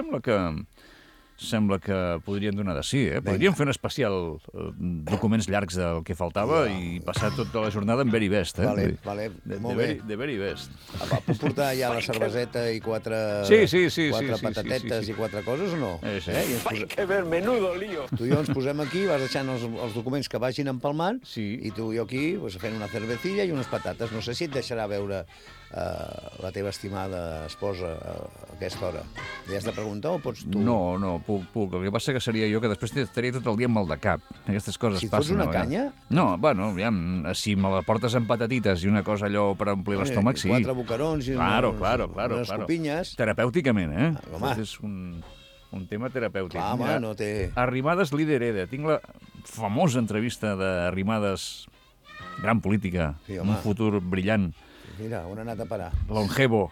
S5: sembla que podrien donar de sí, eh? Podríem fer un especial documents llargs del que faltava i passar tota la jornada en very best, eh?
S6: Vale, molt bé.
S5: De very best.
S6: Puc portar ja la cerveseta i quatre patatetes i 4 coses o no?
S15: Hay que ver, menudo lío.
S6: Tu i jo ens posem aquí, vas deixant els documents que vagin empalmant i tu i jo aquí fent una cervecilla i unes patates. No sé si et deixarà veure la teva estimada esposa a aquesta hora. Li has de preguntar o pots tu?
S5: No, puc. El que passa que seria jo que després estaria tot el dia amb mal de cap. Aquestes coses passen.
S6: Si fots una canya?
S5: No, bueno, aviam, si me la portes amb patatites i una cosa allò per omplir l'estómac, sí.
S6: 4 bocarons i unes copinyes.
S5: Terapèuticament, eh? Aquest és un tema terapèutic.
S6: Home, no té...
S5: Arrimadas líder EDE. Tinc la famosa entrevista d'Arrimadas, gran política, un futur brillant.
S6: Mira, on ha anat a parar?
S5: Longevo.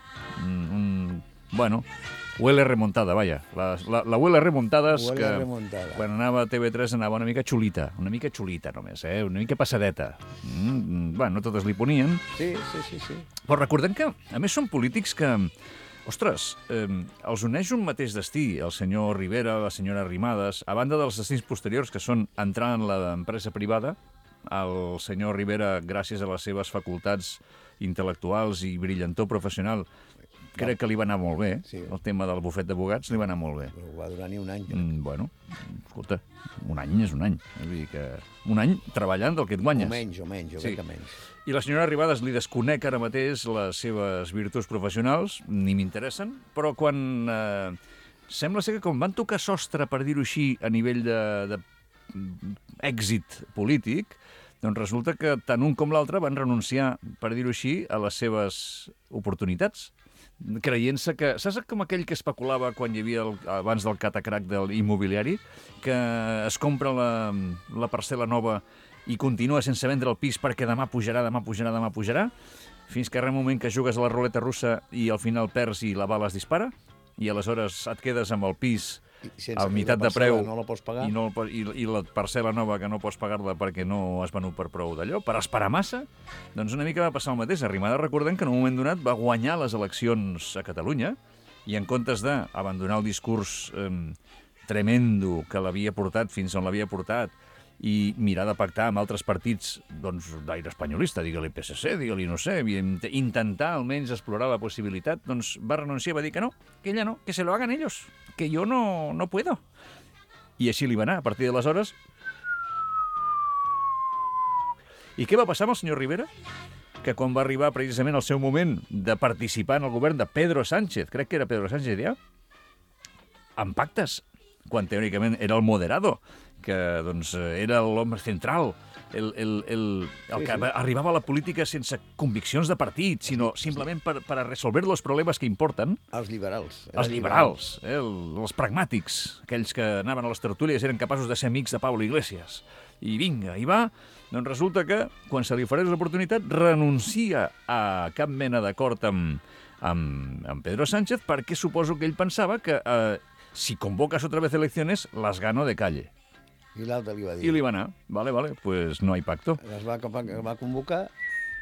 S5: Bueno, huele remontada, vaja. La huele remontadas, que quan anava a TV3 anava una mica xulita només, una mica passadeta. Bueno, totes li ponien.
S6: Sí.
S5: Però recordem que, a més, són polítics que, ostres, els uneix un mateix destí, el senyor Rivera, la senyora Arrimadas, a banda dels destins posteriors, que són entrar en l'empresa privada. El senyor Rivera, gràcies a les seves facultats intel·lectuals i brillantor professional, crec que li va anar molt bé. El tema del bufet d'advocats li va anar molt bé.
S6: Però va durar ni un any.
S5: Bueno, escolta, un any és un any. Vull dir que un any treballant del que et guanyes.
S6: O menys, jo crec que menys.
S5: I la senyora Arrimadas li desconec ara mateix les seves virtuts professionals, ni m'interessen, però quan... sembla ser que quan van tocar sostre, per dir-ho així, a nivell d'èxit polític, doncs resulta que tant un com l'altre van renunciar, per dir-ho així, a les seves oportunitats, creient-se que... Saps com aquell que especulava quan hi havia, abans del catacrac del immobiliari, que es compra la parcel·la nova i continua sense vendre el pis perquè demà pujarà, fins que arriba un moment que jugues a la ruleta russa i al final perds i la bala es dispara, i aleshores et quedes amb el pis a meitat de preu
S6: no la pots pagar.
S5: I la parcel·la nova que no pots pagar-la perquè no has venut per prou d'allò, per esperar massa, doncs una mica va passar el mateix. Arrimadas, recordem que en un moment donat va guanyar les eleccions a Catalunya i en comptes d'abandonar el discurs tremendo que l'havia portat fins on l'havia portat i mirar de pactar amb altres partits d'aire espanyolista, digue-li PSC, digue-li no sé, intentar almenys explorar la possibilitat, doncs va renunciar, va dir que no, que ella no, que se lo hagan ellos, que yo no puedo. I així li va anar, a partir d'aleshores. I què va passar amb el senyor Rivera? Que quan va arribar precisament el seu moment de participar en el govern de Pedro Sánchez, crec que era Pedro Sánchez ja, amb pactes, quan teòricament era el moderado, que doncs, era l'home central, el que arribava a la política sense conviccions de partit, sinó simplement per a resolver els problemes que importen.
S6: Els liberals.
S5: Els liberals, els pragmàtics, aquells que anaven a les tertúlies eren capaços de ser amics de Pablo Iglesias. I vinga, i va. Doncs resulta que, quan se li ofereix l'oportunitat, renuncia a cap mena d'acord amb Pedro Sánchez, perquè suposo que ell pensava que si convocas otra vez elecciones, las gano de calle.
S6: I l'altre li va dir.
S5: I li va anar. Vale, pues no hay pacto.
S6: Es va convocar,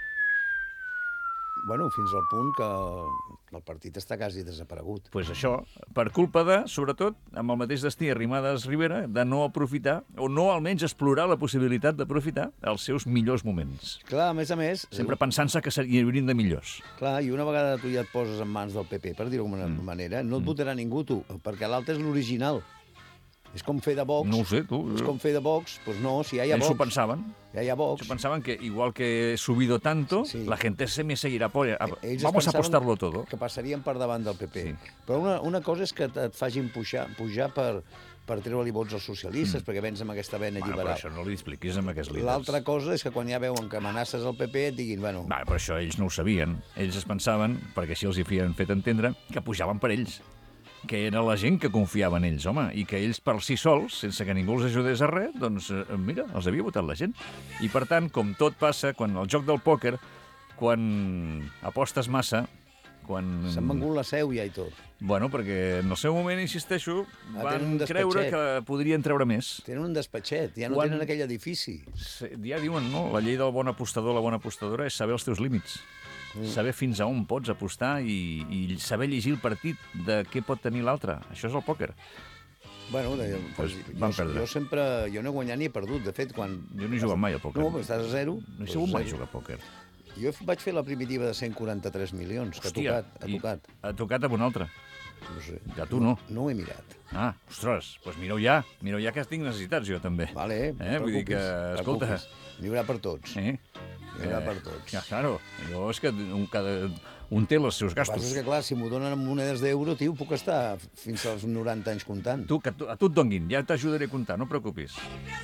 S6: bueno, fins al punt que el partit està quasi desaparegut.
S5: Pues això, per culpa de, sobretot, amb el mateix destí Arrimadas Rivera, de no aprofitar, o no almenys explorar la possibilitat d'aprofitar els seus millors moments.
S6: Clar, a més...
S5: Sempre pensant-se que hi haurien de millors.
S6: Clar, i una vegada tu ja et poses en mans del PP, per dir-ho d'alguna manera, no et votarà ningú, tu, perquè l'altre és l'original. És com fer de Vox.
S5: No ho sé, tu.
S6: És com fer de Vox. Pues no, si ja hi ha Vox.
S5: Ells ho pensaven.
S6: Ja hi ha Vox.
S5: Ells pensaven que, igual que he subido tanto, la gente se me seguirá. Vamos a apostarlo todo.
S6: Que passarien per davant del PP. Sí. Però una cosa és que et facin pujar per treure-li vots als socialistes, perquè vens amb aquesta vena liberal.
S5: Però això no li expliquis amb aquests líders.
S6: L'altra cosa és que quan ja veuen que amenaces el PP et diguin, bueno...
S5: Però això ells no ho sabien. Ells es pensaven, perquè així els hi havien fet entendre, que pujaven per ells, que era la gent que confiava en ells, home, i que ells per si sols, sense que ningú els ajudés a res, doncs, mira, els havia votat la gent. I, per tant, com tot passa, quan el joc del pòquer, quan apostes massa, quan...
S6: S'han vengut la seu ja i tot.
S5: Bueno, perquè en el seu moment, insisteixo, van creure que podrien treure més.
S6: Tenen un despatxet, ja no tenen aquell edifici.
S5: Ja diuen, no? La llei del bon apostador, la bona apostadora, és saber els teus límits. Saber fins a on pots apostar i saber llegir el partit de què pot tenir l'altre. Això és el pòquer.
S6: Bueno, jo sempre... Jo no he guanyat ni he perdut. De fet, quan...
S5: Jo no he jugat mai al pòquer.
S6: No, però estàs a zero.
S5: No he sabut mai jugar a pòquer.
S6: Jo vaig fer la primitiva de 143 milions, que ha tocat.
S5: Ha tocat amb un altre.
S6: No sé.
S5: Ja tu no.
S6: No ho he mirat.
S5: Ah, ostres, doncs mireu ja que tinc necessitats jo també.
S6: Vale,
S5: vull dir que, escolta...
S6: N'hi haurà per tots.
S5: Sí.
S6: N'hi haurà per tots.
S5: Claro, jo és que un té els seus gastos.
S6: El que passa és que, clar, si m'ho donen amb monedes d'euro, tio, puc estar fins als 90 anys comptant.
S5: A tu et donguin, ja t'ajudaré a comptar, no preocupis.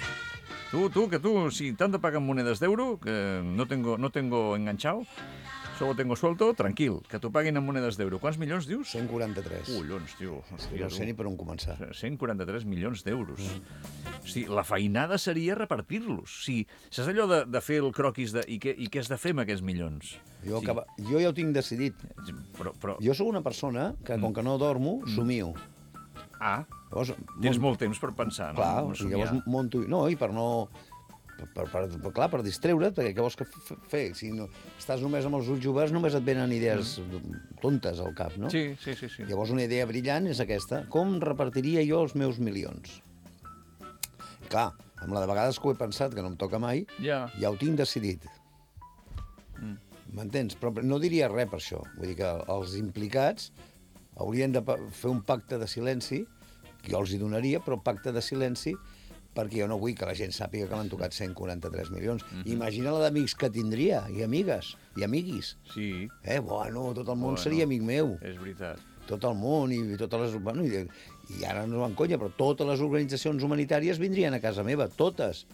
S5: Tu, si t'han de pagar en monedes d'euro, que no tengo enganchado, solo tengo suelto, tranquil, que t'ho paguin en monedes d'euro. Quants milions, dius?
S6: 143.
S5: Collons, tio.
S6: No sé ni per on començar.
S5: 143 milions d'euros. O sigui, la feinada seria repartir-los. O sigui, saps allò de fer el croquis i què has de fer amb aquests milions?
S6: Jo ja ho tinc decidit.
S5: Però...
S6: Jo sóc una persona que, com que no dormo, somio.
S5: Ah, tens molt temps per pensar, no?
S6: Clar, llavors monto... No, i per no... Clar, per distreure't, perquè què vols fer? Si estàs només amb els ulls oberts, només et venen idees tontes al cap, no?
S5: Sí.
S6: Llavors una idea brillant és aquesta. Com repartiria jo els meus milions? Clar, amb la de vegades que ho he pensat, que no em toca mai, ja ho tinc decidit. M'entens? Però no diria res per això. Vull dir que els implicats haurien de fer un pacte de silenci, que jo els hi donaria, però pacte de silenci, perquè jo no vull que la gent sàpiga que m'han tocat 143 milions. Imagina la d'amics que tindria, i amigues, i amiguis.
S5: Sí.
S6: Bueno, tot el món seria amic meu.
S5: És veritat.
S6: Tot el món i totes les... Bueno, i ara no van conya, però totes les organitzacions humanitàries vindrien a casa meva, totes.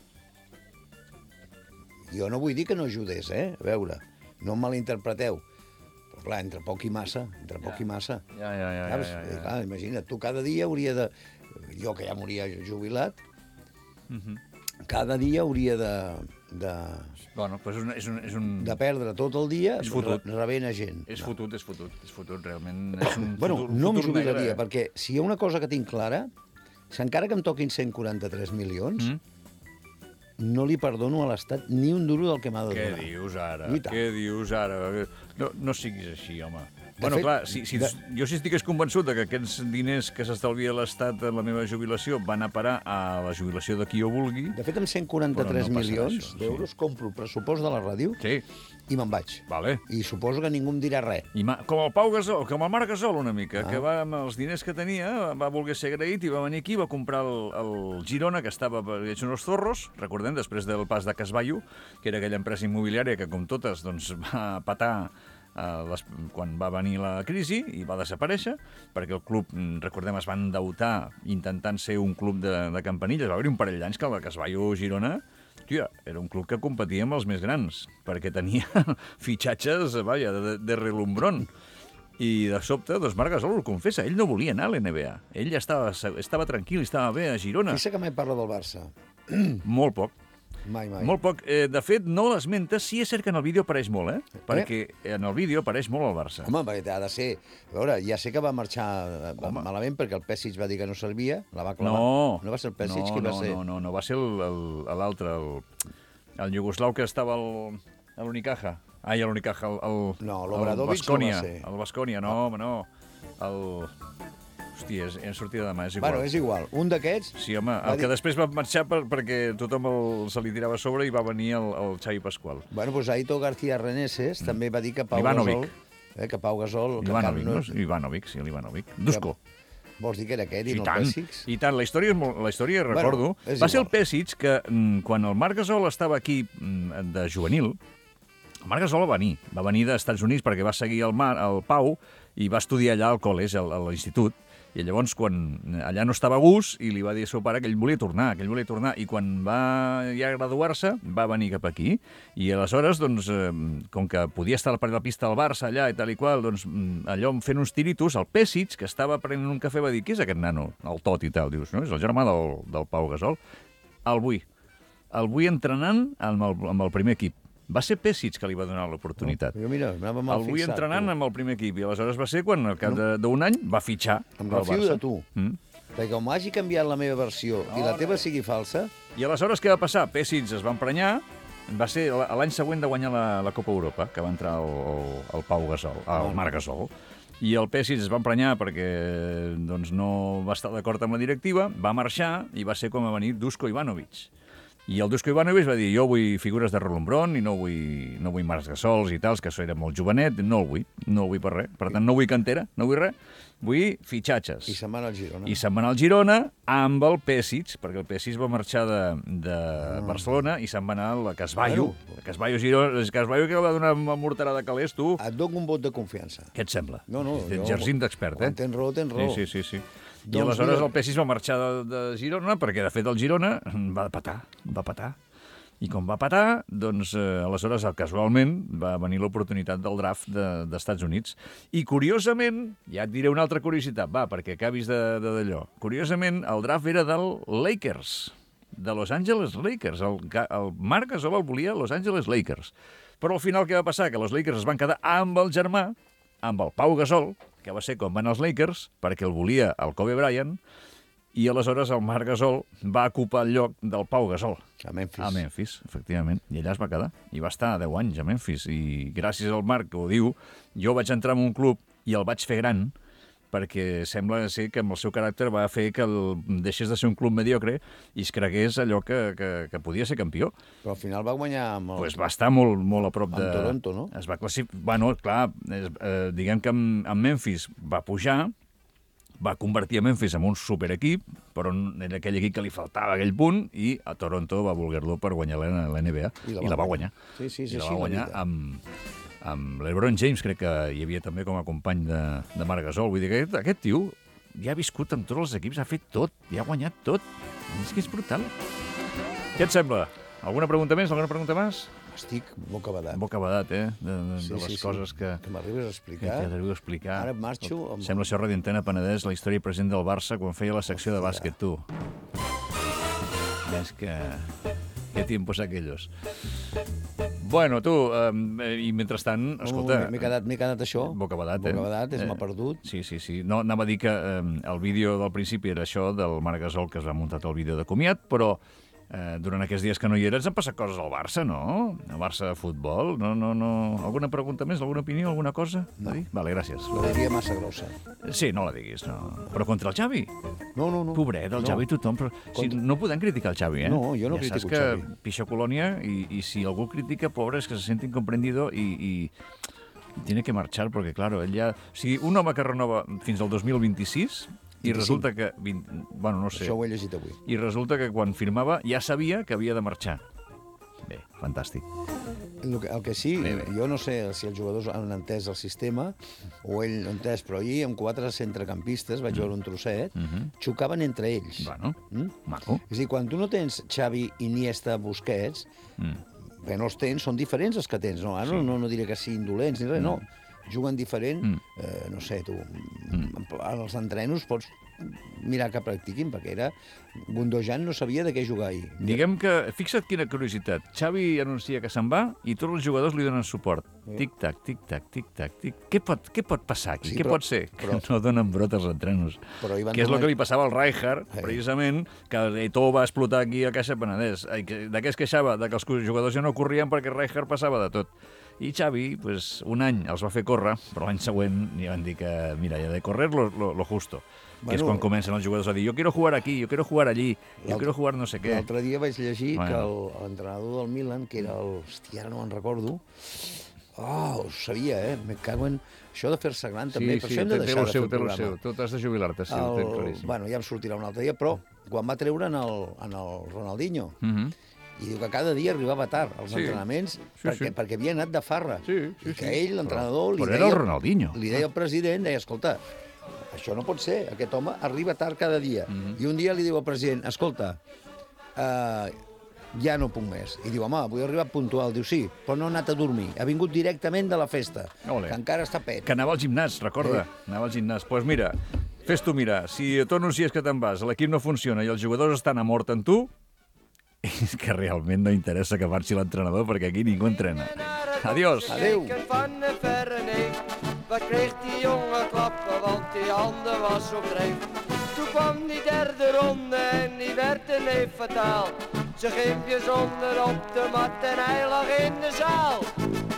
S6: Jo no vull dir que no ajudés, a veure, no em malinterpreteu. Però clar, entre poc i massa,
S5: Ja.
S6: Clar, imagina't, tu cada dia hauria de... Jo, que ja moria jubilat, cada dia hauria de...
S5: Bueno, doncs és un...
S6: De perdre tot el dia rebent a gent.
S5: És fotut, realment.
S6: Bueno, no em jubilaria, perquè si hi ha una cosa que tinc clara, si encara que em toquin 143 milions, no li perdono a l'Estat ni un duro del que m'ha de donar.
S5: Què dius ara? No siguis així, home. Bueno, clar, jo sí estic convençut que aquests diners que s'estalvia l'Estat en la meva jubilació van a parar a la jubilació de qui jo vulgui.
S6: De fet, amb 143 milions d'euros compro el pressupost de la ràdio i me'n vaig. I suposo que ningú em dirà res.
S5: Com el Pau Gasol, com el Marc Gasol una mica, que va amb els diners que tenia, va voler ser agraït i va venir aquí, va comprar el Girona, que estava hecho unos zorros, recordem, després del pas de Casballo, que era aquella empresa immobiliària que, com totes, va patar quan va venir la crisi i va desaparèixer, perquè el club, recordem, es va endeutar intentant ser un club de campanilles. Va haver-hi un parell d'anys que el Casballo Girona era un club que competia amb els més grans, perquè tenia fitxatges, vaja, de relumbrón. I de sobte, doncs Marc Gasol ho confessa, ell no volia anar a l'NBA. Ell estava tranquil, estava bé a Girona.
S6: Qui sé que mai parla del Barça?
S5: Molt poc.
S6: Mai.
S5: Molt poc. De fet, no l'esmenta. Sí, és cert que en el vídeo apareix molt, perquè en el vídeo apareix molt el Barça.
S6: Home, perquè ha de ser... A veure, ja sé que va marxar malament perquè el Pesic va dir que no servia, la va clavar.
S5: No
S6: va ser el Pesic, qui va ser?
S5: No, va ser l'altre, el iugoslau que estava a l'Unicaja. Ai, l'Unicaja,
S6: l'Obradovic no va ser.
S5: El Baskonia, no, home, no. Hòstia, hem sortit de demà, és igual.
S6: Bueno, és igual. Un d'aquests...
S5: Sí, home, el que després va marxar perquè tothom se li tirava a sobre i va venir el Xavi Pascual.
S6: Bueno, doncs Aito García Reneses també va dir que Pau Gasol... Que Pau Gasol...
S5: Ivanovic, sí, l'Ivanovic. Dusko.
S6: Vols dir que era aquest i no el Pesic?
S5: I tant, la història, recordo, va ser el Pesic que quan el Marc Gasol estava aquí de juvenil, el Marc Gasol va venir dels Estats Units perquè va seguir el Pau i va estudiar allà al col·legi, a l'institut. I llavors, quan allà no estava a gust, i li va dir al seu pare que ell volia tornar, i quan va ja graduar-se, va venir cap aquí. I aleshores, doncs, com que podia estar per la pista del Barça allà i tal i qual, doncs, allò fent uns tiritos, el Pesic, que estava prenent un cafè, va dir, qui és aquest nano? El Tot i tal. Dius, no? És el germà del Pau Gasol. El vull entrenant amb el primer equip. Va ser Pesic que li va donar l'oportunitat.
S6: Jo, mira, anava mal fixat.
S5: El vull entrenant amb el primer equip, i aleshores va ser quan, al cap d'un any, va fitxar
S6: el Barça. Em refio de tu, perquè com hagi canviat la meva versió i la teva sigui falsa...
S5: I aleshores què va passar? Pesic es va emprenyar, va ser l'any següent de guanyar la Copa Europa, que va entrar el Pau Gasol, el Marc Gasol, i el Pesic es va emprenyar perquè doncs, no va estar d'acord amb la directiva, va marxar i va ser com va venir Dusko Ivanovic. I el Dusko Ivanovic va dir, jo vull figures de relumbrón i no vull Marc Gasols i tals, que això era molt jovenet, no el vull per res. Per tant, no vull cantera, no vull res, vull fitxatges.
S6: I se'n va anar al Girona.
S5: I se'n va anar al Girona amb el Pesic, perquè el Pesic va marxar de Barcelona i se'n va anar al Casballo. El Casballo que va donar una morterada calés, tu.
S6: Et dono un vot de confiança.
S5: Què et sembla?
S6: No,
S5: exercint d'expert, eh?
S6: Tens raó.
S5: Sí. I aleshores el Pesic va marxar de Girona perquè, de fet, el Girona va patar. I com va patar, doncs, aleshores, casualment, va venir l'oportunitat del draft d'Estats Units. I, curiosament, ja et diré una altra curiositat, perquè acabis d'allò. Curiosament, el draft era del Lakers, de Los Angeles Lakers. El Marc Gasol el volia Los Angeles Lakers. Però al final què va passar? Que els Lakers es van quedar amb el germà, amb el Pau Gasol, que va ser com van els Lakers, perquè el volia el Kobe Bryant, i aleshores el Marc Gasol va ocupar el lloc del Pau Gasol.
S6: A Memphis.
S5: A Memphis, efectivament. I allà es va quedar. I va estar 10 anys a Memphis. I gràcies al Marc, que ho diu, jo vaig entrar en un club i el vaig fer gran, perquè sembla ser que amb el seu caràcter va fer que deixés de ser un club mediocre i es cregués allò que podia ser campió.
S6: Però al final va guanyar amb
S5: Pues va estar molt a prop de...
S6: Amb Toronto, no?
S5: Es va classificar... Bueno, clar, diguem que amb Memphis va pujar, va convertir a Memphis en un superequip, però era aquell equip que li faltava aquell punt, i a Toronto va voler-lo per guanyar la NBA. I la va guanyar.
S6: Sí,
S5: I la va guanyar amb l'Ebron James, crec que hi havia també com a company de Marc Gasol. Vull dir que aquest tio ja ha viscut amb tots els equips, ha fet tot, ja ha guanyat tot. És que és brutal. Què et sembla? Alguna pregunta més? Alguna pregunta més?
S6: Estic bocabadat.
S5: Bocabadat, de les coses que
S6: m'arribes a explicar.
S5: Que t'arribo a explicar.
S6: Ara marxo...
S5: Sembla això Radio Antena Penedès, la història present del Barça quan feia la secció de bàsquet, tu. Ves que... Qué tiempos aquellos. Bueno, tu, i mentrestant, escolta...
S6: M'he quedat això.
S5: Bocabadat,
S6: Bocabadat, m'ha perdut.
S5: Sí. No, anava a dir que el vídeo del principi era això, del Marc Gasol, que es va muntar el vídeo de comiat, però durant aquests dies que no hi eres han passat coses al Barça, no? El Barça de futbol, no. Alguna pregunta més, alguna opinió, alguna cosa?
S6: No.
S5: Vale, gràcies.
S6: La diria massa grossa.
S5: Sí, no la diguis, no. Però contra el Xavi?
S6: No.
S5: Pobret, el Xavi tothom... Però... no podem criticar el Xavi, eh?
S6: No, jo no critico el Xavi.
S5: Saps que pixa colònia i si algú critica, pobre, és que se sente incomprendido i tiene que marxar, perquè, claro, ell ja... O sigui, un home que renova fins al 2026... I resulta que... Bueno, no sé.
S6: Això ho he llegit avui.
S5: I resulta que quan firmava ja sabia que havia de marxar. Bé, fantàstic.
S6: El que sí, jo no sé si els jugadors han entès el sistema o ell no ha entès, però ahir amb 4 centrecampistes, vaig veure un trosset, xocaven entre ells.
S5: Bueno, maco.
S6: És a dir, quan tu no tens Xavi, Iniesta, Busquets, que no els tens, són diferents els que tens. No, ara no diré que siguin dolents ni res, no. Juguen diferent, no sé, tu, als entrenos pots mirar que practiquin, perquè era... Gundogan no sabia de què jugar ahir.
S5: Diguem que, fixa't quina curiositat, Xavi anuncia que se'n va i tots els jugadors li donen suport. Tic-tac, tic-tac, tic-tac, tic... Què pot passar aquí? Què pot ser? Que no donen brot als entrenos. Que és el que li passava al Rijkaard, precisament, que Eto'o va explotar aquí a Caixa Penedès. De què es queixava? De que els jugadors ja no corrien perquè Rijkaard passava de tot. I Xavi, pues, un any els va fer córrer, però l'any següent li van dir que, mira, ja de correr lo justo. Que és quan comencen els jugadors a dir, jo quiero jugar aquí, jo quiero jugar allí, jo quiero jugar no sé què.
S6: L'altre dia vaig llegir que l'entrenador del Milan, que era el... Hòstia, ara no me'n recordo. Ho sabia, me cago en... Això de fer-se gran també, per això hem de deixar de fer el programa.
S5: Tu t'has de jubilar-te, sí, ho tens claríssim.
S6: Bueno, ja em sortirà un altre dia, però quan va treure en el Ronaldinho, i diu que cada dia arribava tard als entrenaments perquè havia anat de farra. I que ell, l'entrenador, li deia al president, deia, escolta, això no pot ser, aquest home arriba tard cada dia. I un dia li diu al president, escolta, ja no puc més. I diu, home, vull arribar puntual. Diu, sí, però no ha anat a dormir. Ha vingut directament de la festa, que encara està pet.
S5: Que anava al gimnàs, recorda. Anava al gimnàs. Doncs mira, fes tu mirar, si tu anuncies que te'n vas, l'equip no funciona i els jugadors estan a mort en tu, és que realment no interessa que marxi l'entrenador perquè aquí ningú entrena. Adiós.
S6: Adéu.
S4: Wat kreeg die jongen klappen, want die handen was op dreef. Toen kwam die derde ronde en die werd ineens fataal. Zijn gimpjes onder op de mat en hij lag in de zaal.